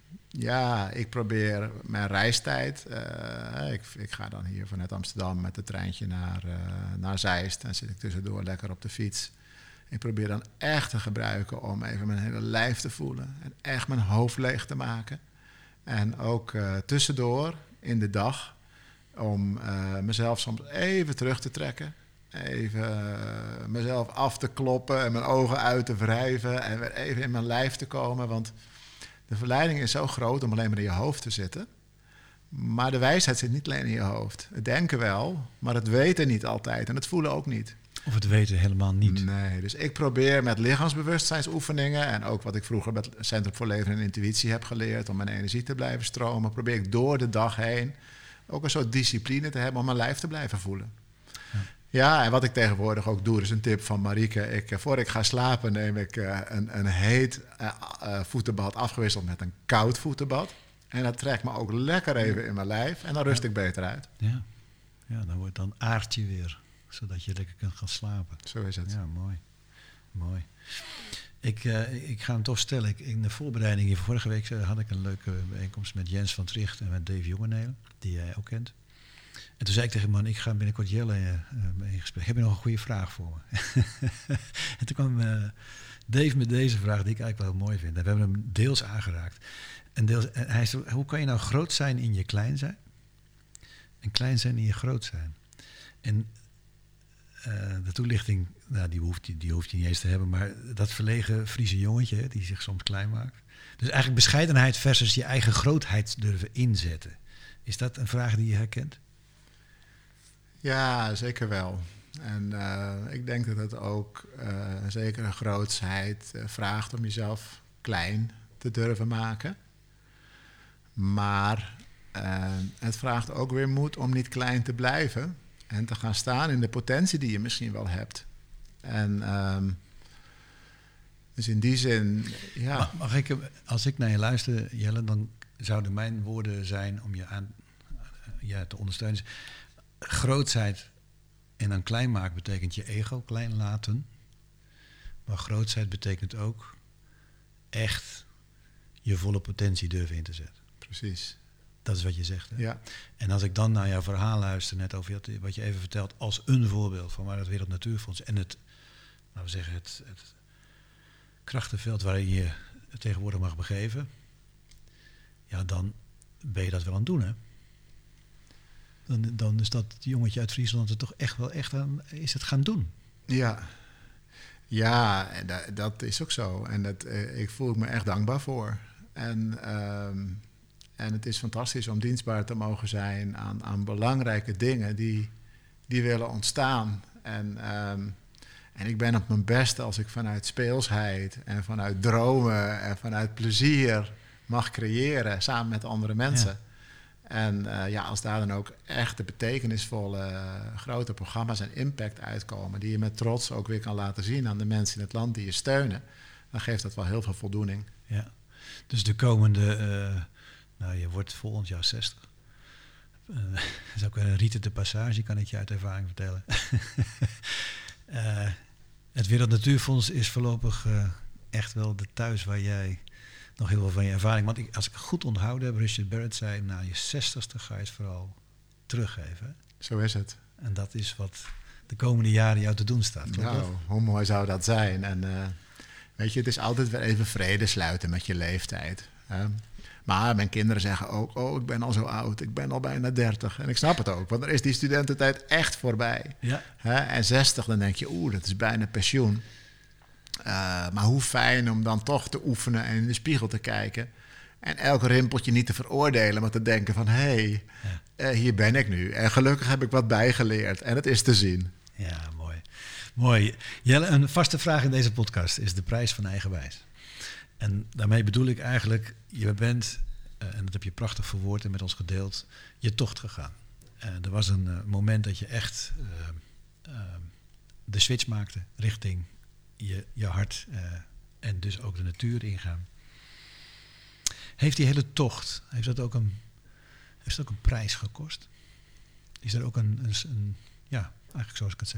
S2: ja, ik probeer mijn reistijd... Uh, ik, ik ga dan hier vanuit Amsterdam met het treintje naar, uh, naar Zeist. En zit ik tussendoor lekker op de fiets. Ik probeer dan echt te gebruiken om even mijn hele lijf te voelen. En echt mijn hoofd leeg te maken. En ook uh, tussendoor in de dag om uh, mezelf soms even terug te trekken. Even uh, mezelf af te kloppen en mijn ogen uit te wrijven. En weer even in mijn lijf te komen. Want de verleiding is zo groot om alleen maar in je hoofd te zitten. Maar de wijsheid zit niet alleen in je hoofd. Het denken wel, maar het weten niet altijd. En het voelen ook niet.
S1: Of het weten helemaal niet.
S2: Nee, dus ik probeer met lichaamsbewustzijnsoefeningen... en ook wat ik vroeger met het Centrum voor Leven en Intuïtie heb geleerd... om mijn energie te blijven stromen... probeer ik door de dag heen ook een soort discipline te hebben... om mijn lijf te blijven voelen. Ja, ja en wat ik tegenwoordig ook doe, is een tip van Marieke. Ik, voor ik ga slapen neem ik uh, een, een heet uh, uh, voetenbad afgewisseld met een koud voetenbad. En dat trekt me ook lekker even in mijn lijf en dan rust ja. ik beter uit.
S1: Ja, ja dan wordt dan aard je weer... zodat je lekker kunt gaan slapen.
S2: Zo is het.
S1: Ja, mooi. Mooi. Ik, uh, ik ga hem toch stellen. Ik, in de voorbereiding hier vorige week uh, had ik een leuke bijeenkomst met Jens van Tricht en met Dave Jongeneel, die jij ook kent. En toen zei ik tegen hem, man, ik ga binnenkort Jelle uh, mee in gesprek. Heb je nog een goede vraag voor me? En toen kwam uh, Dave met deze vraag, die ik eigenlijk wel heel mooi vind. En we hebben hem deels aangeraakt. En, deels, en hij zei, hoe kan je nou groot zijn in je klein zijn? En klein zijn in je groot zijn? En Uh, de toelichting, nou, die, hoeft, die, die hoeft je niet eens te hebben... maar dat verlegen Friese jongetje, hè, die zich soms klein maakt. Dus eigenlijk bescheidenheid versus je eigen grootheid durven inzetten. Is dat een vraag die je herkent?
S2: Ja, zeker wel. En uh, ik denk dat het ook uh, zeker een grootsheid uh, vraagt... om jezelf klein te durven maken. Maar uh, het vraagt ook weer moed om niet klein te blijven... en te gaan staan in de potentie die je misschien wel hebt. En um, dus in die zin, ja...
S1: Mag, mag ik, als ik naar je luister, Jelle, dan zouden mijn woorden zijn om je aan ja, te ondersteunen. Grootsheid en dan klein maken betekent je ego klein laten. Maar grootsheid betekent ook echt je volle potentie durven in te zetten.
S2: Precies.
S1: Dat is wat je zegt. Hè?
S2: Ja.
S1: En als ik dan naar jouw verhaal luister, net over wat je even vertelt, als een voorbeeld van waar het Wereld Natuurfonds en het, laten we zeggen, het, het krachtenveld waarin je het tegenwoordig mag begeven, ja, dan ben je dat wel aan het doen, hè? Dan, dan is dat jongetje uit Friesland er toch echt wel echt aan is het gaan doen.
S2: Ja, ja, en dat, dat is ook zo. En dat, eh, ik voel me echt dankbaar voor. En um, En het is fantastisch om dienstbaar te mogen zijn aan, aan belangrijke dingen die, die willen ontstaan. En, um, en ik ben op mijn best als ik vanuit speelsheid en vanuit dromen en vanuit plezier mag creëren samen met andere mensen. Ja. En uh, ja, als daar dan ook echt de betekenisvolle uh, grote programma's en impact uitkomen, die je met trots ook weer kan laten zien aan de mensen in het land die je steunen, dan geeft dat wel heel veel voldoening.
S1: Ja, dus de komende... Uh... Nou, je wordt volgend jaar zestig. Uh, dat is ook een rite de passage, kan ik je uit ervaring vertellen. uh, het Wereld Natuurfonds is voorlopig uh, echt wel de thuis waar jij nog heel veel van je ervaring... Want ik, als ik het goed onthouden heb, Richard Barrett zei... na je zestigste ga je het vooral teruggeven.
S2: Zo is het.
S1: En dat is wat de komende jaren jou te doen staat. Klopt
S2: nou,
S1: dat?
S2: Hoe mooi zou dat zijn. En uh, weet je, het is altijd weer even vrede sluiten met je leeftijd. Hè? Maar mijn kinderen zeggen ook, oh, ik ben al zo oud, ik ben al bijna dertig. En ik snap het ook, want dan is die studententijd echt voorbij.
S1: Ja.
S2: Hè? En zestig, dan denk je, oeh, dat is bijna pensioen. Uh, maar hoe fijn om dan toch te oefenen en in de spiegel te kijken. En elk rimpeltje niet te veroordelen, maar te denken van, hé, hey, ja. uh, hier ben ik nu. En gelukkig heb ik wat bijgeleerd en het is te zien.
S1: Ja, mooi. Mooi. Jelle, een vaste vraag in deze podcast is de prijs van eigenwijs. En daarmee bedoel ik eigenlijk, je bent, uh, en dat heb je prachtig verwoord en met ons gedeeld, je tocht gegaan. Uh, er was een uh, moment dat je echt uh, uh, de switch maakte richting je, je hart uh, en dus ook de natuur ingaan. Heeft die hele tocht, heeft dat ook een, heeft dat ook een prijs gekost? Is er ook een, een, een ja, eigenlijk zoals ik het zeg?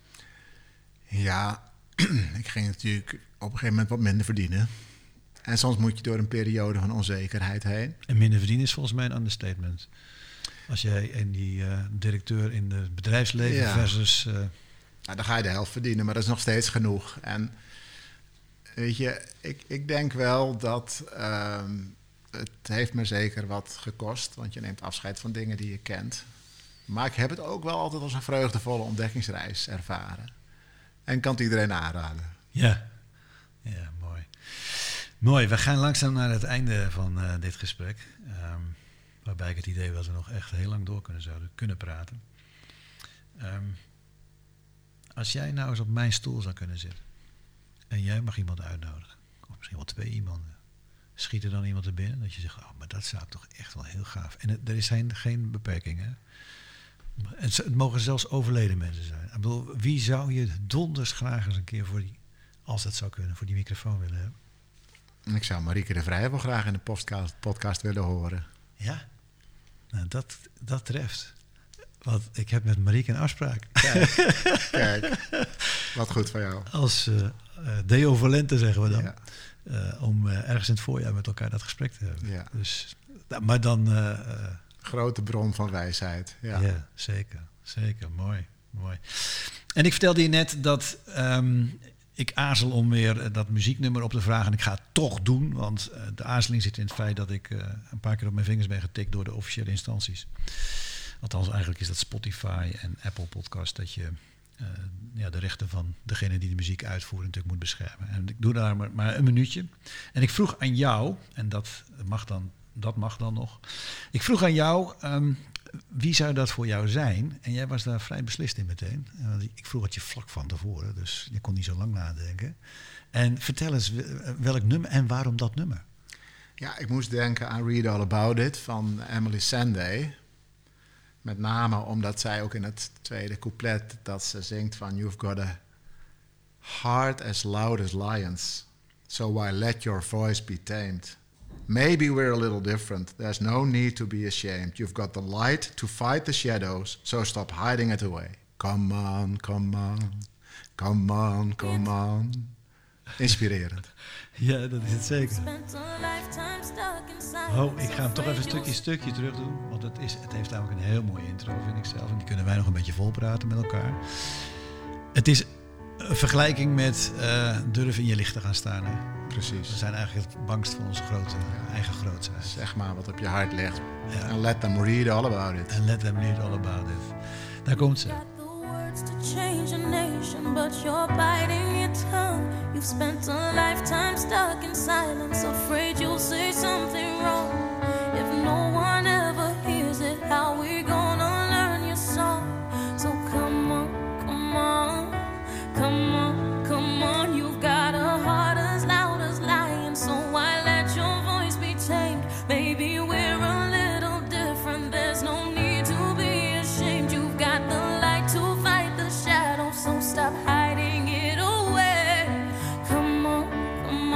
S2: Ja, ik ging natuurlijk op een gegeven moment wat minder verdienen. En soms moet je door een periode van onzekerheid heen.
S1: En minder verdienen is volgens mij een understatement. Als jij in die uh, directeur in het bedrijfsleven ja. versus... Uh...
S2: Nou, dan ga je de helft verdienen, maar dat is nog steeds genoeg. En weet je, ik, ik denk wel dat... Uh, het heeft me zeker wat gekost, want je neemt afscheid van dingen die je kent. Maar ik heb het ook wel altijd als een vreugdevolle ontdekkingsreis ervaren. En kan het iedereen aanraden.
S1: Ja, ja, mooi. Mooi, we gaan langzaam naar het einde van uh, dit gesprek. Um, waarbij ik het idee heb dat we nog echt heel lang door kunnen zouden kunnen praten. Um, als jij nou eens op mijn stoel zou kunnen zitten. En jij mag iemand uitnodigen. Of misschien wel twee iemanden. Schiet er dan iemand er binnen dat je zegt, oh, maar dat zou toch echt wel heel gaaf. En het, er is geen, geen beperking, hè? Het, het mogen zelfs overleden mensen zijn. Ik bedoel, wie zou je donders graag eens een keer voor die, als dat zou kunnen, voor die microfoon willen hebben?
S2: Ik zou Marieke de Vrij wel graag in de podcast, podcast willen horen.
S1: Ja, nou, dat, dat treft. Want ik heb met Marieke een afspraak.
S2: Kijk, kijk. Wat goed van jou.
S1: Als uh, uh, Deo Valente zeggen we dan.
S2: Ja.
S1: Uh, om uh, ergens in het voorjaar met elkaar dat gesprek te hebben.
S2: Ja.
S1: Dus, nou, maar dan... Uh, uh,
S2: Grote bron van wijsheid. Ja,
S1: ja zeker. Zeker. Mooi. Mooi. En ik vertelde je net dat um, ik aarzel om weer dat muzieknummer op te vragen. En ik ga het toch doen. Want uh, de aarzeling zit in het feit dat ik uh, een paar keer op mijn vingers ben getikt door de officiële instanties. Althans, eigenlijk is dat Spotify en Apple Podcast. Dat je uh, ja, de rechten van degene die de muziek uitvoert natuurlijk moet beschermen. En ik doe daar maar, maar een minuutje. En ik vroeg aan jou, en dat mag dan, dat mag dan nog. Ik vroeg aan jou, um, wie zou dat voor jou zijn? En jij was daar vrij beslist in meteen. Uh, ik vroeg het je vlak van tevoren, dus je kon niet zo lang nadenken. En vertel eens welk nummer en waarom dat nummer?
S2: Ja, ik moest denken aan Read All About It van Emily Sandé. Met name omdat zij ook in het tweede couplet dat ze zingt van You've got a heart as loud as lions, so why let your voice be tamed? Maybe we're a little different. There's no need to be ashamed. You've got the light to fight the shadows, so stop hiding it away. Come on, come on, come on, come on. Inspirerend.
S1: Ja, dat is het zeker. Oh, ik ga hem toch even een stukje, stukje terug doen. Want het, is, het heeft namelijk een heel mooie intro, vind ik zelf. En die kunnen wij nog een beetje volpraten met elkaar. Het is een vergelijking met uh, durf in je licht te gaan staan. Hè?
S2: Precies.
S1: We zijn eigenlijk het bangst van onze grote, ja. eigen grootheid.
S2: Zeg maar wat op je hart ligt.
S1: Ja.
S2: And let them read all about it.
S1: And let them read all about it. Daar komt ze.
S3: To change a nation, but you're biting your tongue. You've spent a lifetime stuck in silence, afraid you'll say something wrong. If no one ever hears it, how we gonna learn your song? So come on, come on, come on, come on. You've got a heart as loud as lions, so why let your voice be tamed? Maybe we're a little different, there's no need to be ashamed. You've got the light to fight the shadow, so stop hiding it away. Come on, come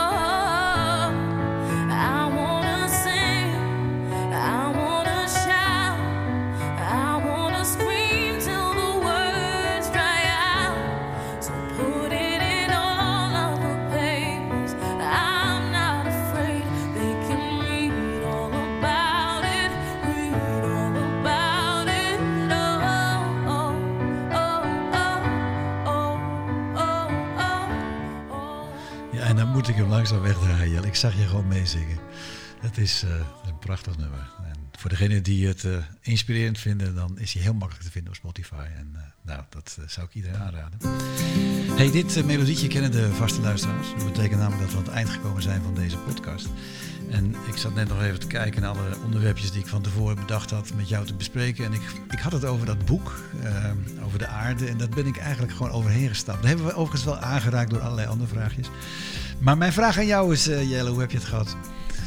S3: on. I wanna sing, I wanna shout, I wanna scream till the words dry out. So put it in all of the papers, I'm not afraid. They can read all about it, read all about it. Oh, oh, oh, oh, oh, oh, oh.
S1: Ja, en dan moet ik hem langzaam wegdraaien, Jelle. Ik zag je gewoon meezingen. Het is uh, een prachtig nummer. En voor degenen die het uh, inspirerend vinden, dan is hij heel makkelijk te vinden op Spotify. En uh, nou, dat uh, zou ik iedereen aanraden. Hey, dit uh, melodietje kennen de vaste luisteraars. Dat betekent namelijk dat we aan het eind gekomen zijn van deze podcast. En ik zat net nog even te kijken naar alle onderwerpjes die ik van tevoren bedacht had met jou te bespreken. En ik, ik had het over dat boek, uh, over de aarde. En daar ben ik eigenlijk gewoon overheen gestapt. Dat hebben we overigens wel aangeraakt door allerlei andere vraagjes. Maar mijn vraag aan jou is, uh, Jelle, hoe heb je het gehad?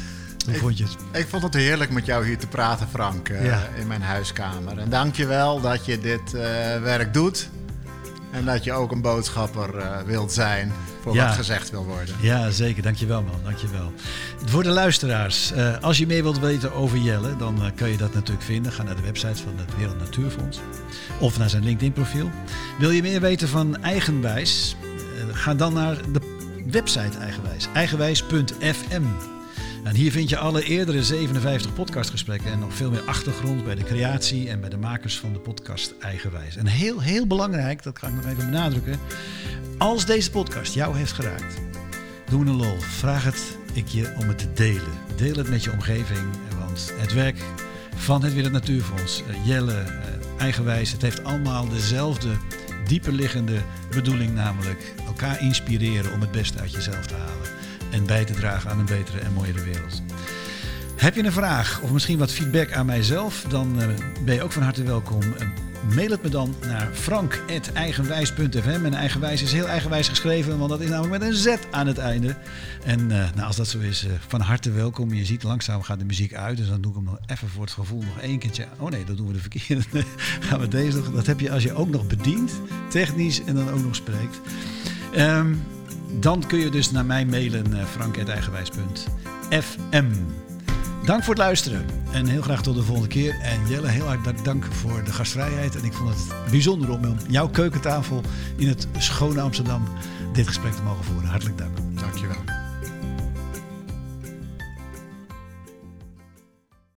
S1: Hoe
S2: ik,
S1: vond je het?
S2: Ik vond het heerlijk met jou hier te praten, Frank, uh, ja. in mijn huiskamer. En dank je wel dat je dit uh, werk doet. En dat je ook een boodschapper uh, wilt zijn voor ja. wat gezegd wil worden.
S1: Ja, zeker. Dank je wel, man. Dank je wel. Voor de luisteraars, uh, als je meer wilt weten over Jelle, dan uh, kan je dat natuurlijk vinden. Ga naar de website van het Wereld Natuurfonds of naar zijn LinkedIn-profiel. Wil je meer weten van Eigenwijs? Uh, ga dan naar de website Eigenwijs. eigenwijs punt f m. En hier vind je alle eerdere zevenenvijftig podcastgesprekken en nog veel meer achtergrond bij de creatie en bij de makers van de podcast Eigenwijs. En heel, heel belangrijk, dat ga ik nog even benadrukken. Als deze podcast jou heeft geraakt, doe een lol. Vraag het ik je om het te delen. Deel het met je omgeving, want het werk van het Wereld Natuurfonds, Jelle, Eigenwijs, het heeft allemaal dezelfde dieperliggende bedoeling, namelijk elkaar inspireren om het beste uit jezelf te halen. En bij te dragen aan een betere en mooiere wereld. Heb je een vraag of misschien wat feedback aan mijzelf? Dan uh, ben je ook van harte welkom. Uh, mail het me dan naar frank at eigenwijs punt f m. En Eigenwijs is heel eigenwijs geschreven, want dat is namelijk met een Z aan het einde. En uh, nou, als dat zo is, uh, van harte welkom. Je ziet langzaam gaat de muziek uit, dus dan doe ik hem nog even voor het gevoel nog één keertje. Oh nee, dat doen we de verkeerde. Gaan we deze nog. Dat heb je als je ook nog bedient, technisch en dan ook nog spreekt. Um, Dan kun je dus naar mij mailen, uh, frank at eigenwijs punt f m. Dank voor het luisteren en heel graag tot de volgende keer. En Jelle, heel hartelijk dank voor de gastvrijheid. En ik vond het bijzonder om op jouw keukentafel in het schone Amsterdam dit gesprek te mogen voeren. Hartelijk dank.
S2: Dank je wel.